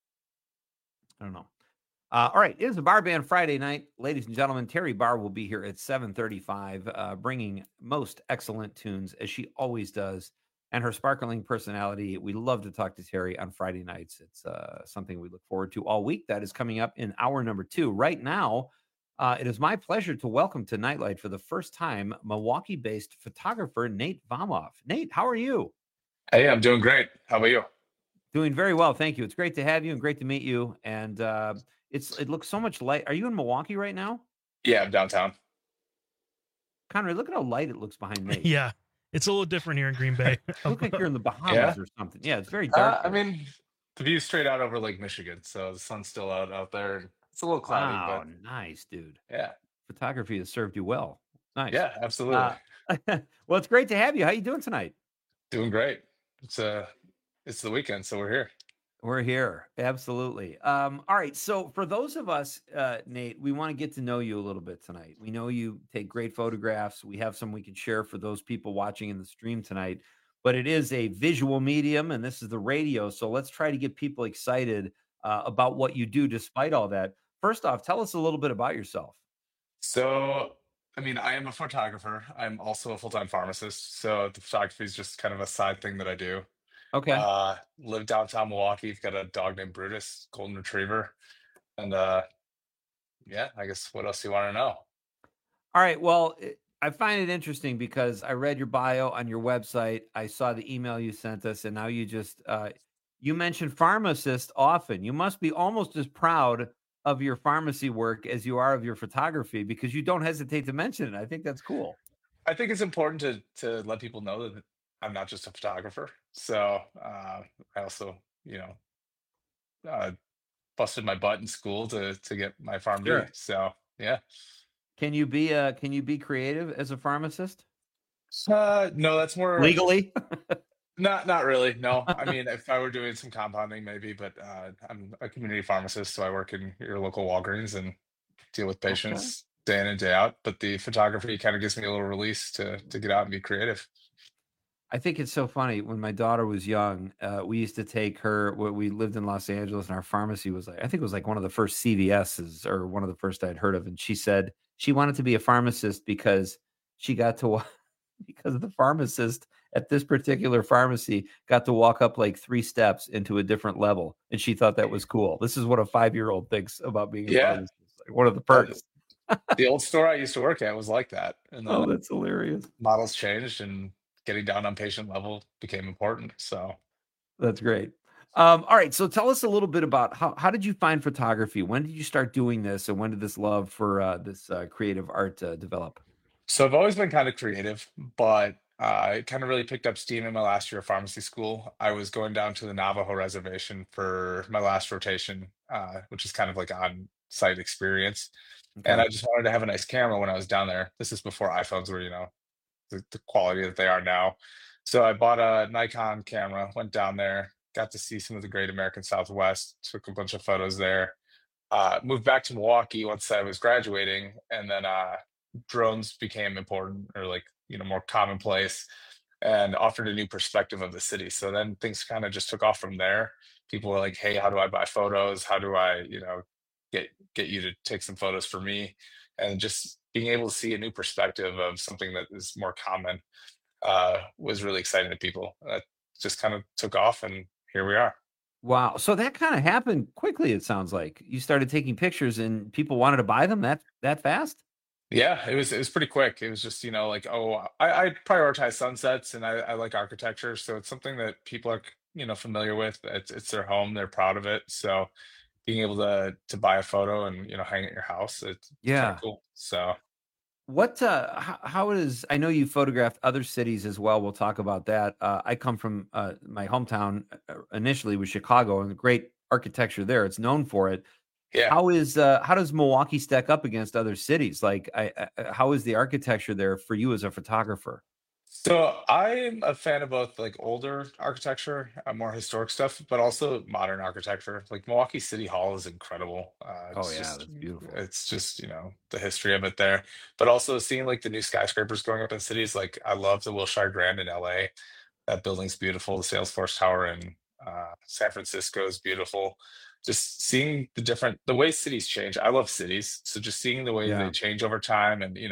I don't know. All right. It is a Bar Band Friday night. Ladies and gentlemen, Terry Barr will be here at 7:35, bringing most excellent tunes, as she always does, and her sparkling personality. We love to talk to Terry on Friday nights. It's something we look forward to all week. That is coming up in hour number 2. Right now, it is my pleasure to welcome to Nightlight for the first time Milwaukee-based photographer Nate Vomoff. Nate, how are you? Hey, I'm doing great. How about you? Doing very well, thank you. It's great to have you and great to meet you. And it looks so much light. Are you in Milwaukee right now? Yeah, I'm downtown. Conrad, look at how light it looks behind me. Yeah, it's a little different here in Green Bay. Look like you're in the Bahamas or something. Yeah, it's very dark. I mean, the view's straight out over Lake Michigan, so the sun's still out there. It's a little cloudy, Wow, but nice, dude. yeah. Photography has served you well. Nice. Yeah, absolutely. Well, it's great to have you. How you doing tonight? Doing great. It's the weekend, so we're here. We're here. Absolutely. All right. So for those of us, Nate, we want to get to know you a little bit tonight. We know you take great photographs. We have some we can share for those people watching in the stream tonight, but it is a visual medium and this is the radio. So let's try to get people excited about what you do despite all that. First off, tell us a little bit about yourself. So, I mean, I am a photographer. I'm also a full-time pharmacist. So the photography is just kind of a side thing that I do. Okay. Live downtown Milwaukee. Got a dog named Brutus, golden retriever. And yeah, I guess what else do you want to know? All right. Well, I find it interesting because I read your bio on your website. I saw the email you sent us, and now you just you mentioned pharmacist often. You must be almost as proud of your pharmacy work as you are of your photography because you don't hesitate to mention it. I think that's cool. I think it's important to let people know that I'm not just a photographer. So I also, busted my butt in school to get my PharmD. Sure. So yeah. Can you be creative as a pharmacist? No, that's more Legally? Not really. No, I mean, if I were doing some compounding, maybe, but I'm a community pharmacist, so I work in your local Walgreens and deal with patients day in and day out. But the photography kind of gives me a little release to get out and be creative. I think it's so funny. When my daughter was young, we used to take her. We lived in Los Angeles, and our pharmacy was I think it was like one of the first CVS's or one of the first I'd heard of. And she said she wanted to be a pharmacist because she got to because the pharmacist at this particular pharmacy got to walk up like 3 steps into a different level, and she thought that was cool. This is what a 5-year-old thinks about being a pharmacist. Like one of the perks. The old store I used to work at was like that. And then that's hilarious. Models changed, and getting down on patient level became important. So that's great. All right. So tell us a little bit about how did you find photography? When did you start doing this? And when did this love for this creative art develop? So I've always been kind of creative, but it kind of really picked up steam in my last year of pharmacy school. I was going down to the Navajo reservation for my last rotation, which is kind of like an on-site experience. Okay. And I just wanted to have a nice camera when I was down there. This is before iPhones were, the quality that they are now. So I bought a Nikon camera, went down there, got to see some of the great American Southwest, took a bunch of photos there, moved back to Milwaukee once I was graduating, and then drones became important or more commonplace and offered a new perspective of the city. So then things kind of just took off from there. People were like, hey, how do I buy photos? How do I, get you to take some photos for me? And just being able to see a new perspective of something that is more common was really exciting to people. That just kind of took off, and here we are. Wow. So that kind of happened quickly, it sounds like. You started taking pictures and people wanted to buy them that fast? Yeah, it was pretty quick. It was just, like, oh, I prioritize sunsets and I like architecture, so it's something that people are, familiar with. It's their home, they're proud of it. So being able to buy a photo and hang it at your house, it's kind Yeah. of cool. So What how is I know you photographed other cities as well. We'll talk about that. I come from my hometown initially was Chicago and the great architecture there. It's known for it. yeah. How does Milwaukee stack up against other cities? Like how is the architecture there for you as a photographer? So I'm a fan of both like older architecture, more historic stuff, but also modern architecture. Like Milwaukee City Hall is incredible. Oh yeah, that's beautiful. It's just, the history of it there. But also seeing like the new skyscrapers going up in cities. Like I love the Wilshire Grand in LA. That building's beautiful. The Salesforce Tower in San Francisco is beautiful. Just seeing the way cities change. I love cities. So just seeing the way they Yeah. change over time and,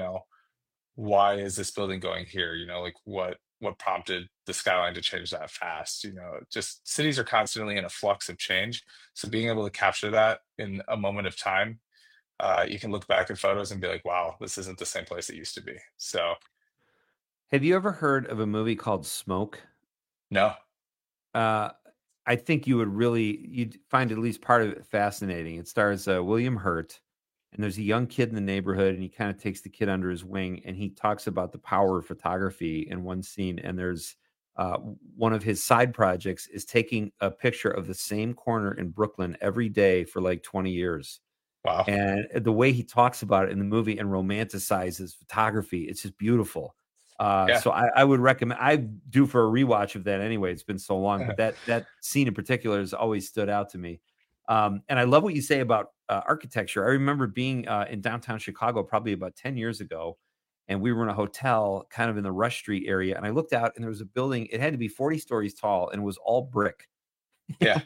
why is this building going here? Like what prompted the skyline to change that fast? Just cities are constantly in a flux of change. So being able to capture that in a moment of time, you can look back at photos and be like, wow, this isn't the same place it used to be. So Have you ever heard of a movie called Smoke? no. Uh, I think you'd find at least part of it fascinating. It stars William Hurt, and there's a young kid in the neighborhood, and he kind of takes the kid under his wing, and he talks about the power of photography in one scene. And there's one of his side projects is taking a picture of the same corner in Brooklyn every day for like 20 years. Wow. And the way he talks about it in the movie and romanticizes photography, it's just beautiful. Yeah. So I would recommend. I do for a rewatch of that anyway. It's been so long, but that scene in particular has always stood out to me. And I love what you say about architecture. I remember being in downtown Chicago probably about 10 years ago, and we were in a hotel kind of in the Rush Street area, and I looked out and there was a building. It had to be 40 stories tall, and it was all brick. Yeah.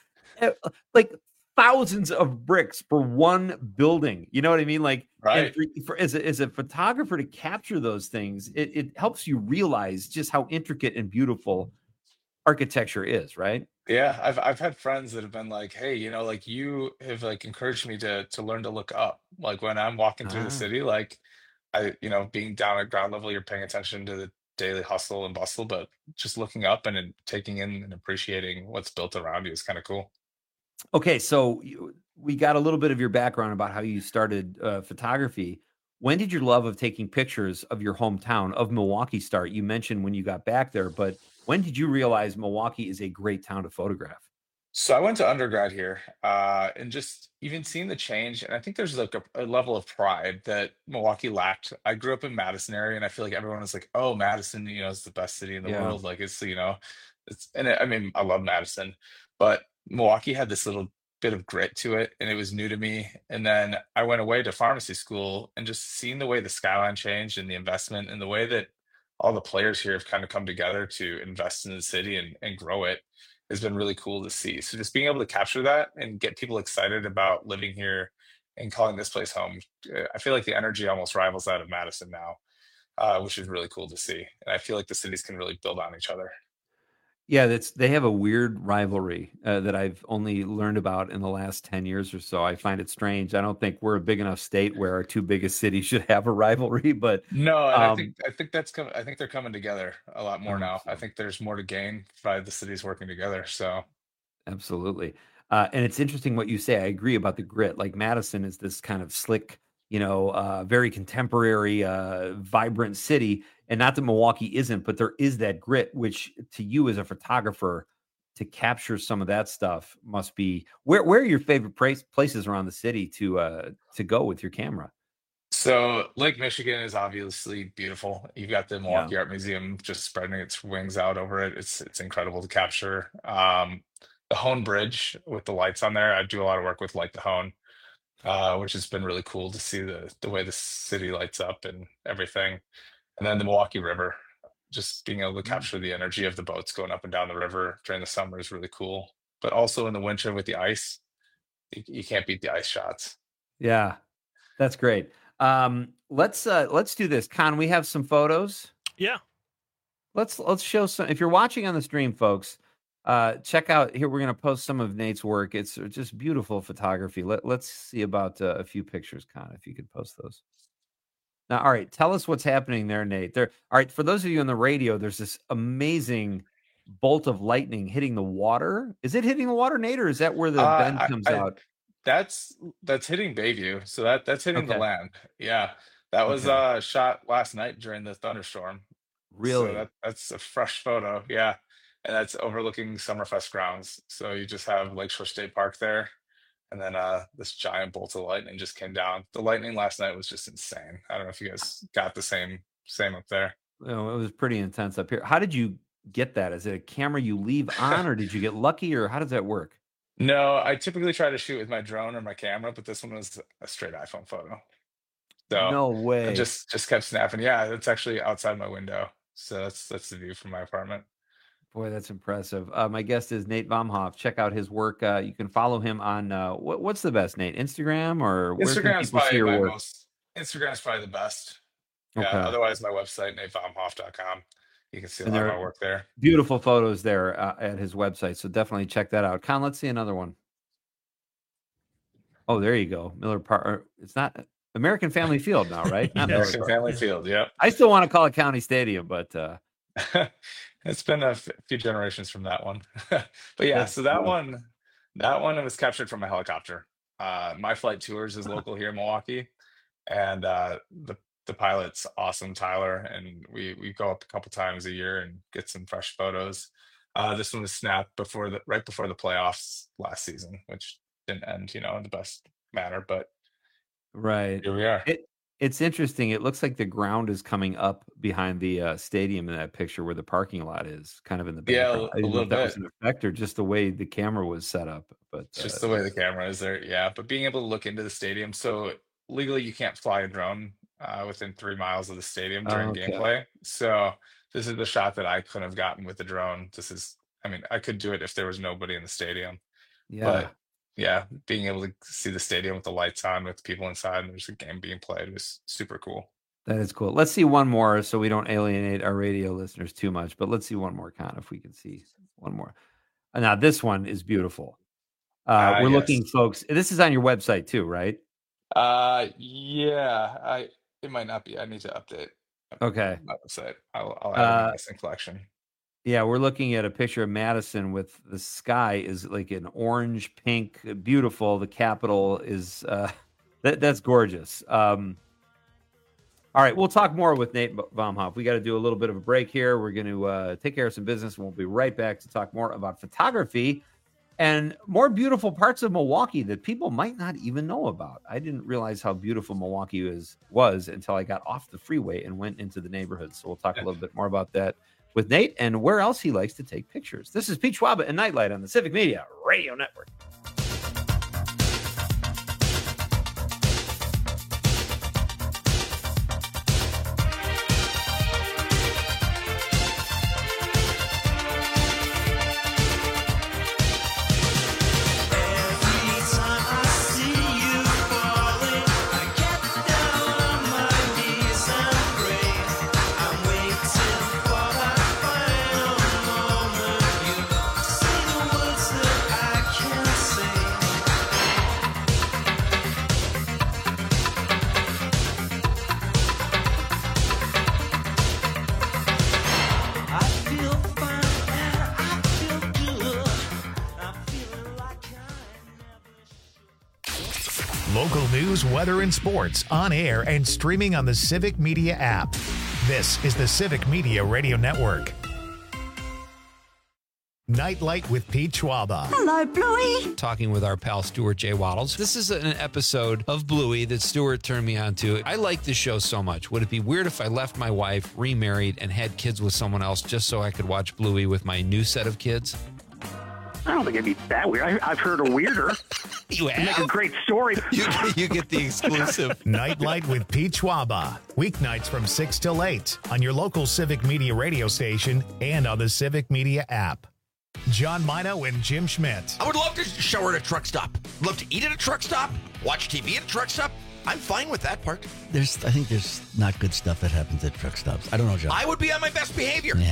Like thousands of bricks for one building. You know what I mean? Like, Right. and as a photographer to capture those things, it helps you realize just how intricate and beautiful architecture is, right? Yeah, I've had friends that have been like, "Hey, like you have like encouraged me to learn to look up. Like when I'm walking through the Ah. city, like being down at ground level, you're paying attention to the daily hustle and bustle, but just looking up and then taking in and appreciating what's built around you is kind of cool." Okay, so we got a little bit of your background about how you started photography. When did your love of taking pictures of your hometown of Milwaukee start? You mentioned when you got back there, but when did you realize Milwaukee is a great town to photograph? So I went to undergrad here, and just even seeing the change, and I think there's like a level of pride that Milwaukee lacked. I grew up in Madison area, and I feel like everyone was like, "Oh, Madison, is the best city in the Yeah. world." Like I mean, I love Madison, but Milwaukee had this little bit of grit to it, and it was new to me. And then I went away to pharmacy school, and just seeing the way the skyline changed and the investment and the way that all the players here have kind of come together to invest in the city and grow it has been really cool to see. So just being able to capture that and get people excited about living here and calling this place home, I feel like the energy almost rivals that of Madison now, which is really cool to see. And I feel like the cities can really build on each other. Yeah, they have a weird rivalry that I've only learned about in the last 10 years or so. I find it strange. I don't think we're a big enough state where our two biggest cities should have a rivalry, but No, and um, I think that's coming. I think they're coming together a lot more now. I think there's more to gain by the cities working together. So absolutely. And it's interesting what you say. I agree about the grit. Like Madison is this kind of slick, very contemporary, vibrant city. And not that Milwaukee isn't, but there is that grit, which to you as a photographer, to capture some of that stuff must be where are your favorite places around the city to go with your camera? So Lake Michigan is obviously beautiful. You've got the Yeah. Milwaukee Art Museum just spreading its wings out over it. It's incredible to capture. The Hone Bridge with the lights on there. I do a lot of work with Light the Hone, which has been really cool to see the way the city lights up and everything. And then the Milwaukee River, just being able to capture the energy of the boats going up and down the river during the summer is really cool. But also in the winter with the ice, you can't beat the ice shots. Yeah, that's great. Let's do this. Con, we have some photos. Yeah. Let's show some. If you're watching on the stream, folks, Check out here. We're going to post some of Nate's work. It's just beautiful photography. Let's see about a few pictures, Con, if you could post those. Now, all right, tell us what's happening there, Nate. All right, for those of you on the radio, there's this amazing bolt of lightning hitting the water. Is it hitting the water, Nate, or is that where the bend comes out? That's hitting Bayview, so that's hitting the land. Yeah, that was shot last night during the thunderstorm. Really? So that's a fresh photo. Yeah, and that's overlooking Summerfest grounds. So you just have Lakeshore State Park there, and then this giant bolt of lightning just came down. The lightning last night was just insane. I don't know if you guys got the same up there. It was pretty intense up here. How did you get that? Is it a camera you leave on, or did you get lucky, or how does that work? No, I typically try to shoot with my drone or my camera, but this one was a straight iPhone photo. So no way. I just kept snapping. Yeah, it's actually outside my window. So that's the view from my apartment. Boy, that's impressive. My guest is Nate Vomhoff. Check out his work. You can follow him on what's the best, Nate? Instagram or where can people see your work? Instagram's probably the best. Okay. Yeah. Otherwise, my website, natevomhoff.com. You can see a lot of my work there. Beautiful photos there at his website. So definitely check that out. Con, let's see another one. Oh, there you go. Miller Park. It's not American Family Field now, right? Not American Family Field. Yep. I still want to call it County Stadium, but it's been a few generations from that one. But yeah, that's so that one it was captured from a helicopter. My Flight Tours is local here in Milwaukee, and the pilot's awesome, Tyler, and we go up a couple times a year and get some fresh photos. This one was snapped right before the playoffs last season, which didn't end, in the best manner, but right here we are. It's interesting. It looks like the ground is coming up behind the stadium in that picture where the parking lot is, kind of in the background. Yeah, a little bit. That was an effect or just the way the camera was set up, but it's just the way the camera is there. Yeah, but being able to look into the stadium, so legally you can't fly a drone within 3 miles of the stadium during gameplay. So this is the shot that I couldn't have gotten with the drone. I could do it if there was nobody in the stadium. Yeah. But yeah, being able to see the stadium with the lights on, with people inside, and there's a game being played was super cool. That is cool. Let's see one more so we don't alienate our radio listeners too much, but let's see one more, Con, if we can see one more. Now, this one is beautiful. We're looking, folks. This is on your website too, right? Yeah, it might not be. I need to update. Okay. My website. I'll add a Madison collection. Yeah, we're looking at a picture of Madison with the sky is like an orange, pink, beautiful. The Capitol is that's gorgeous. All right, we'll talk more with Nate Vomhoff. We got to do a little bit of a break here. We're going to take care of some business, and we'll be right back to talk more about photography and more beautiful parts of Milwaukee that people might not even know about. I didn't realize how beautiful Milwaukee was until I got off the freeway and went into the neighborhood. So we'll talk a little bit more about that with Nate and where else he likes to take pictures. This is Pete Schwaba and Nightlight on the Civic Media Radio Network. Local news, weather, and sports on air and streaming on the Civic Media app. This is the Civic Media Radio Network. Nightlight with Pete Schwaba. Hello, Bluey. Talking with our pal Stuart J. Waddles. This is an episode of Bluey that Stuart turned me on to. I like this show so much. Would it be weird if I left my wife, remarried, and had kids with someone else just so I could watch Bluey with my new set of kids? I don't think it'd be that weird. I've heard a weirder. You have? Make a great story. You get the exclusive. Nightlight with Pete Schwaba. Weeknights from 6 till 8 on your local Civic Media radio station and on the Civic Media app. John Mino and Jim Schmidt. I would love to shower at a truck stop. Love to eat at a truck stop. Watch TV at a truck stop. I'm fine with that part. I think there's not good stuff that happens at truck stops. I don't know, John. I would be on my best behavior. Yeah.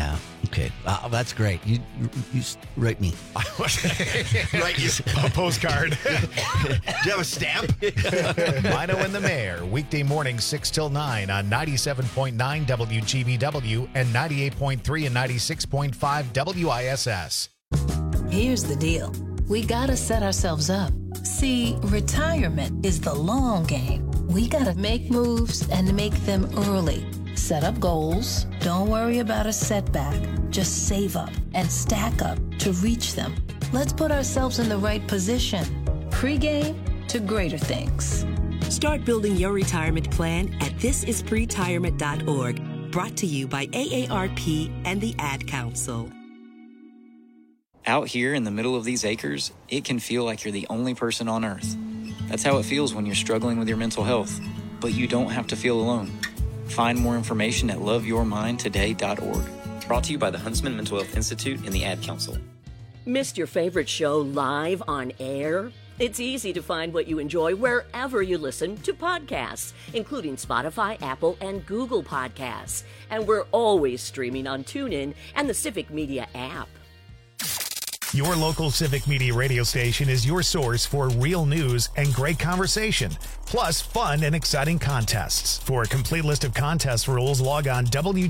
Okay, that's great. You write me. Write you a postcard. Do you have a stamp? Mino and the Mayor, weekday morning 6 till 9 on 97.9 WGBW and 98.3 and 96.5 WISS. Here's the deal. We gotta set ourselves up. See, retirement is the long game. We gotta make moves and make them early. Set up goals. Don't worry about a setback. Just save up and stack up to reach them. Let's put ourselves in the right position. Pre-game to greater things. Start building your retirement plan at thisispretirement.org. Brought to you by AARP and the Ad Council. Out here in the middle of these acres, it can feel like you're the only person on Earth. That's how it feels when you're struggling with your mental health. But you don't have to feel alone. Find more information at loveyourmindtoday.org. Brought to you by the Huntsman Mental Health Institute and the Ad Council. Missed your favorite show live on air? It's easy to find what you enjoy wherever you listen to podcasts, including Spotify, Apple, and Google Podcasts. And we're always streaming on TuneIn and the Civic Media app. Your local Civic Media radio station is your source for real news and great conversation, plus fun and exciting contests. For a complete list of contest rules, log on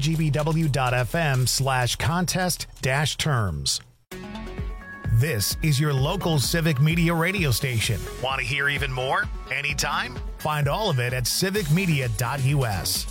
wgbw.fm/contest-terms. This is your local Civic Media radio station. Want to hear even more? Anytime? Find all of it at civicmedia.us.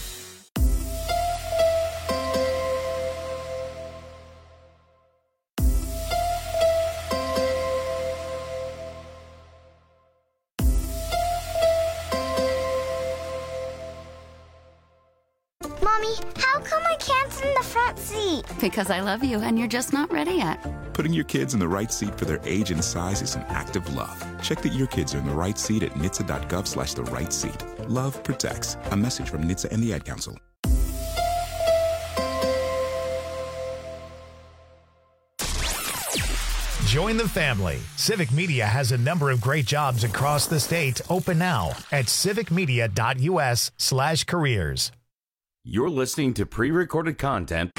Mommy, how come I can't sit in the front seat? Because I love you and you're just not ready yet. Putting your kids in the right seat for their age and size is an act of love. Check that your kids are in the right seat at nhtsa.gov/the right seat. Love protects. A message from NHTSA and the Ad Council. Join the family. Civic Media has a number of great jobs across the state open now at civicmedia.us/careers. You're listening to pre-recorded content.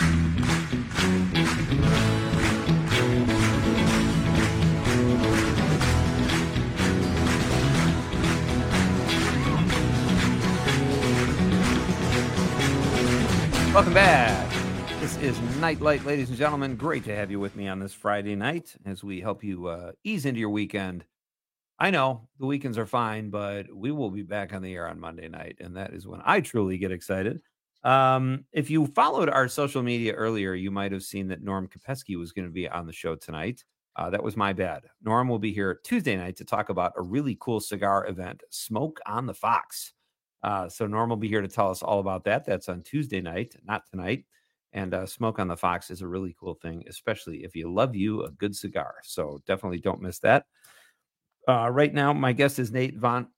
Welcome back. This is Nightlight, ladies and gentlemen. Great to have you with me on this Friday night as we help you ease into your weekend. I know the weekends are fine, but we will be back on the air on Monday night, and that is when I truly get excited. If you followed our social media earlier, you might have seen that Norm Kopecky was going to be on the show tonight. That was my bad. Norm will be here Tuesday night to talk about a really cool cigar event, Smoke on the Fox. So Norm will be here to tell us all about that. That's on Tuesday night, not tonight. And Smoke on the Fox is a really cool thing, especially if you love you a good cigar. So definitely don't miss that. Right now, my guest is Nate Von.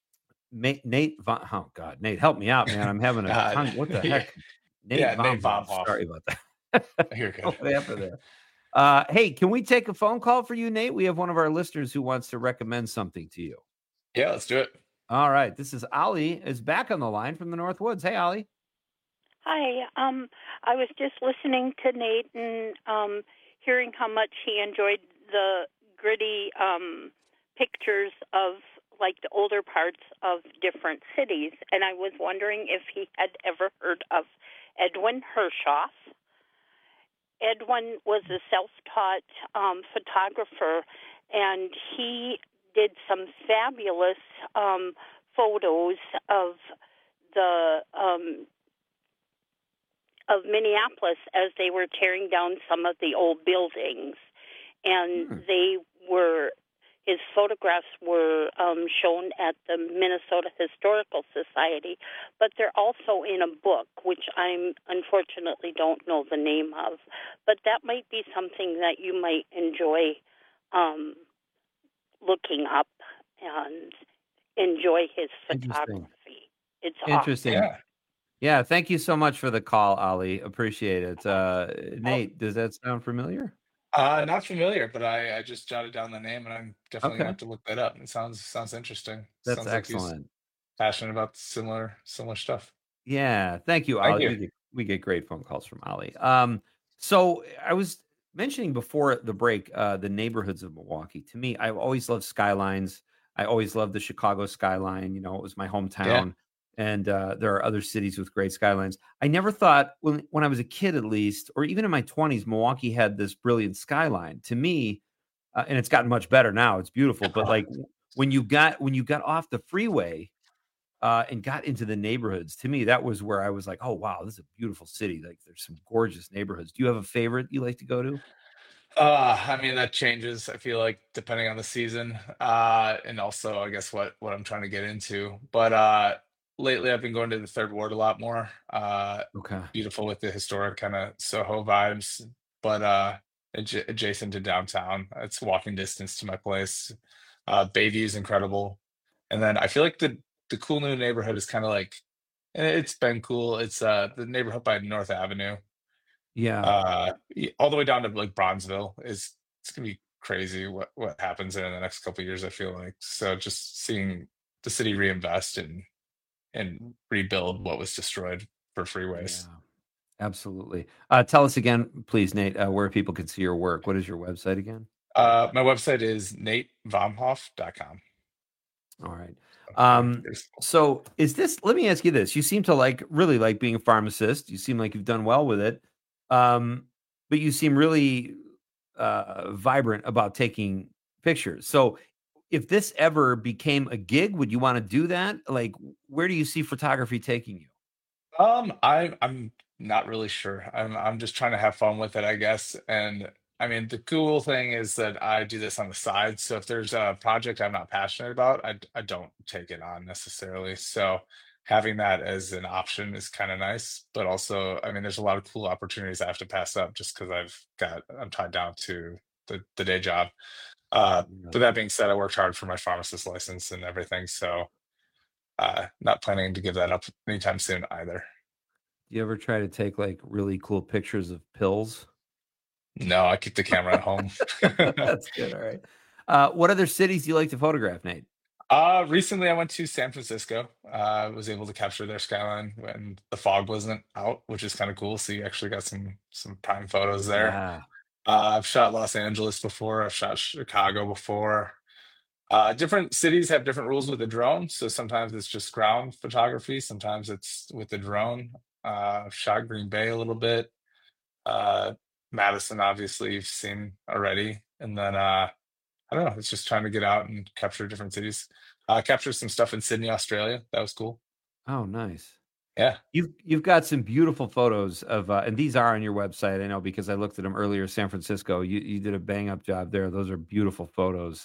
Oh God, Nate, help me out, man. I'm having a tongue. What the heck? Nate Von. Sorry about that. You're good. What happened there? Hey, can we take a phone call for you, Nate? We have one of our listeners who wants to recommend something to you. Yeah, let's do it. All right. This is Ollie is back on the line from the Northwoods. Hey, Ollie. Hi. I was just listening to Nate and hearing how much he enjoyed the gritty pictures of like the older parts of different cities. And I was wondering if he had ever heard of Edwin Hershoff. Edwin was a self-taught photographer, and he did some fabulous photos of the of Minneapolis as they were tearing down some of the old buildings, and his photographs were shown at the Minnesota Historical Society, but they're also in a book, which I unfortunately don't know the name of. But that might be something that you might enjoy looking up and enjoy his photography. It's interesting. Awesome. Yeah, thank you so much for the call, Ollie. Appreciate it. Nate, does that sound familiar? Not familiar, but I just jotted down the name, and I'm definitely gonna have to look that up. It sounds interesting. That's sounds excellent. Like he's passionate about similar stuff. Yeah, thank you, Thank Ollie. you. We get great phone calls from Ollie. So I was mentioning before the break the neighborhoods of Milwaukee. To me, I've always loved skylines. I always loved the Chicago skyline. You know, it was my hometown. And there are other cities with great skylines. I never thought when I was a kid, at least, or even in my 20s, Milwaukee had this brilliant skyline. To me, and it's gotten much better now. It's beautiful. But like when you got off the freeway and got into the neighborhoods, to me, that was where I was like, oh, wow, this is a beautiful city. Like there's some gorgeous neighborhoods. Do you have a favorite you like to go to? I mean, that changes, I feel like, depending on the season. And also, I guess, what I'm trying to get into. But lately, I've been going to the Third Ward a lot more. Okay. Beautiful with the historic kind of Soho vibes, but adjacent to downtown. It's walking distance to my place. Bayview is incredible. And then I feel like the cool new neighborhood is kind of like, and it's been cool. It's the neighborhood by North Avenue. Yeah. All the way down to like Bronzeville it's gonna be crazy what happens there in the next couple of years, I feel like. So just seeing the city reinvest and rebuild what was destroyed for freeways. Yeah, absolutely. Tell us again, please, Nate, where people can see your work. What is your website again? My website is natevomhoff.com. All right. So let me ask you this. You seem to really like being a pharmacist. You seem like you've done well with it. But you seem really vibrant about taking pictures. So if this ever became a gig, would you want to do that? Like, where do you see photography taking you? I'm not really sure. I'm just trying to have fun with it, I guess. And I mean, the cool thing is that I do this on the side. So if there's a project I'm not passionate about, I don't take it on necessarily. So having that as an option is kind of nice. But also, I mean, there's a lot of cool opportunities I have to pass up just because I'm tied down to the day job. But that being said, I worked hard for my pharmacist license and everything. So not planning to give that up anytime soon either. Do you ever try to take like really cool pictures of pills? No, I keep the camera at home. That's good. All right. What other cities do you like to photograph, Nate? Recently I went to San Francisco. I was able to capture their skyline when the fog wasn't out, which is kind of cool. So you actually got some prime photos there. Yeah. I've shot Los Angeles before. I've shot Chicago before. Different cities have different rules with the drone. So sometimes it's just ground photography. Sometimes it's with the drone. I've shot Green Bay a little bit. Madison, obviously, you've seen already. And then, I don't know, it's just trying to get out and capture different cities. Capture some stuff in Sydney, Australia. That was cool. Oh, nice. Yeah. You've got some beautiful photos of, and these are on your website. I know because I looked at them earlier. San Francisco, you did a bang up job there. Those are beautiful photos.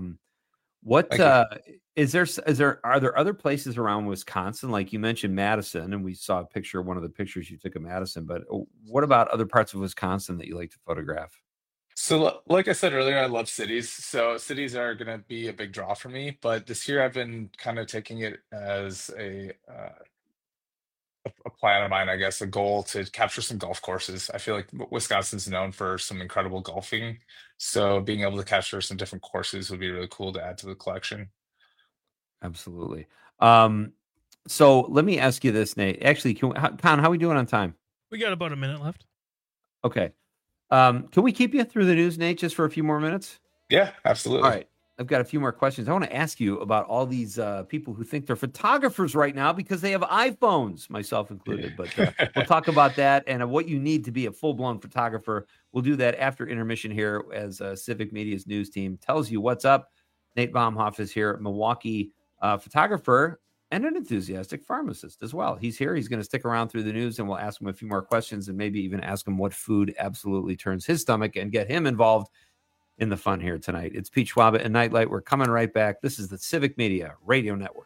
Are there other places around Wisconsin? Like you mentioned Madison, and we saw a picture, one of the pictures you took of Madison, but what about other parts of Wisconsin that you like to photograph? So, like I said earlier, I love cities. So cities are going to be a big draw for me. But this year, I've been kind of taking it as a plan of mine, I guess, a goal to capture some golf courses. I feel like Wisconsin's known for some incredible golfing. So being able to capture some different courses would be really cool to add to the collection. Absolutely. So let me ask you this, Nate. Actually, Con, how are we doing on time? We got about a minute left. Okay. Can we keep you through the news, Nate, just for a few more minutes? Yeah, absolutely. All right. I've got a few more questions. I want to ask you about all these people who think they're photographers right now because they have iPhones, myself included. But we'll talk about that and what you need to be a full-blown photographer. We'll do that after intermission here as Civic Media's news team tells you what's up. Nate Vomhoff is here, Milwaukee photographer and an enthusiastic pharmacist as well. He's here. He's going to stick around through the news, and we'll ask him a few more questions and maybe even ask him what food absolutely turns his stomach and get him involved in the fun here tonight. It's Pete Schwaba and Nightlight. We're coming right back. This is the Civic Media Radio Network.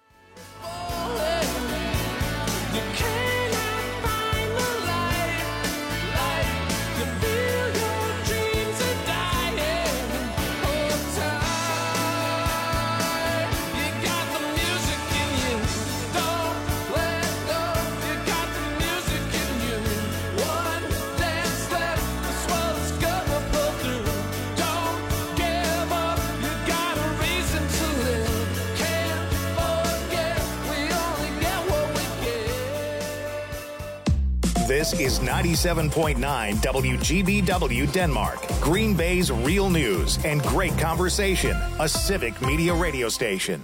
This is 97.9 WGBW Denmark, Green Bay's real news and great conversation, a civic media radio station.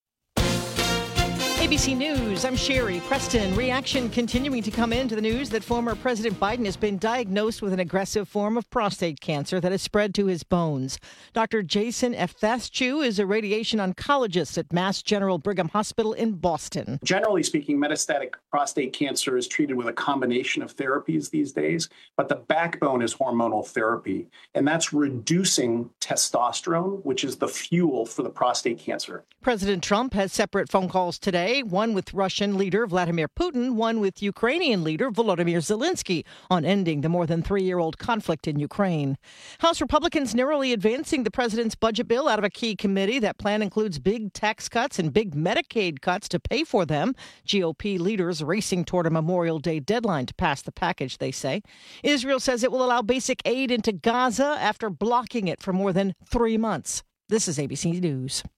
ABC News, I'm Sherry Preston. Reaction continuing to come into the news that former President Biden has been diagnosed with an aggressive form of prostate cancer that has spread to his bones. Dr. Jason Efthaschu is a radiation oncologist at Mass General Brigham Hospital in Boston. Generally speaking, metastatic prostate cancer is treated with a combination of therapies these days, but the backbone is hormonal therapy, and that's reducing testosterone, which is the fuel for the prostate cancer. President Trump has separate phone calls today, one with Russian leader Vladimir Putin, one with Ukrainian leader Volodymyr Zelensky on ending the more than 3-year-old conflict in Ukraine. House Republicans narrowly advancing the president's budget bill out of a key committee. That plan includes big tax cuts and big Medicaid cuts to pay for them. GOP leaders racing toward a Memorial Day deadline to pass the package, they say. Israel says it will allow basic aid into Gaza after blocking it for more than 3 months. This is ABC News.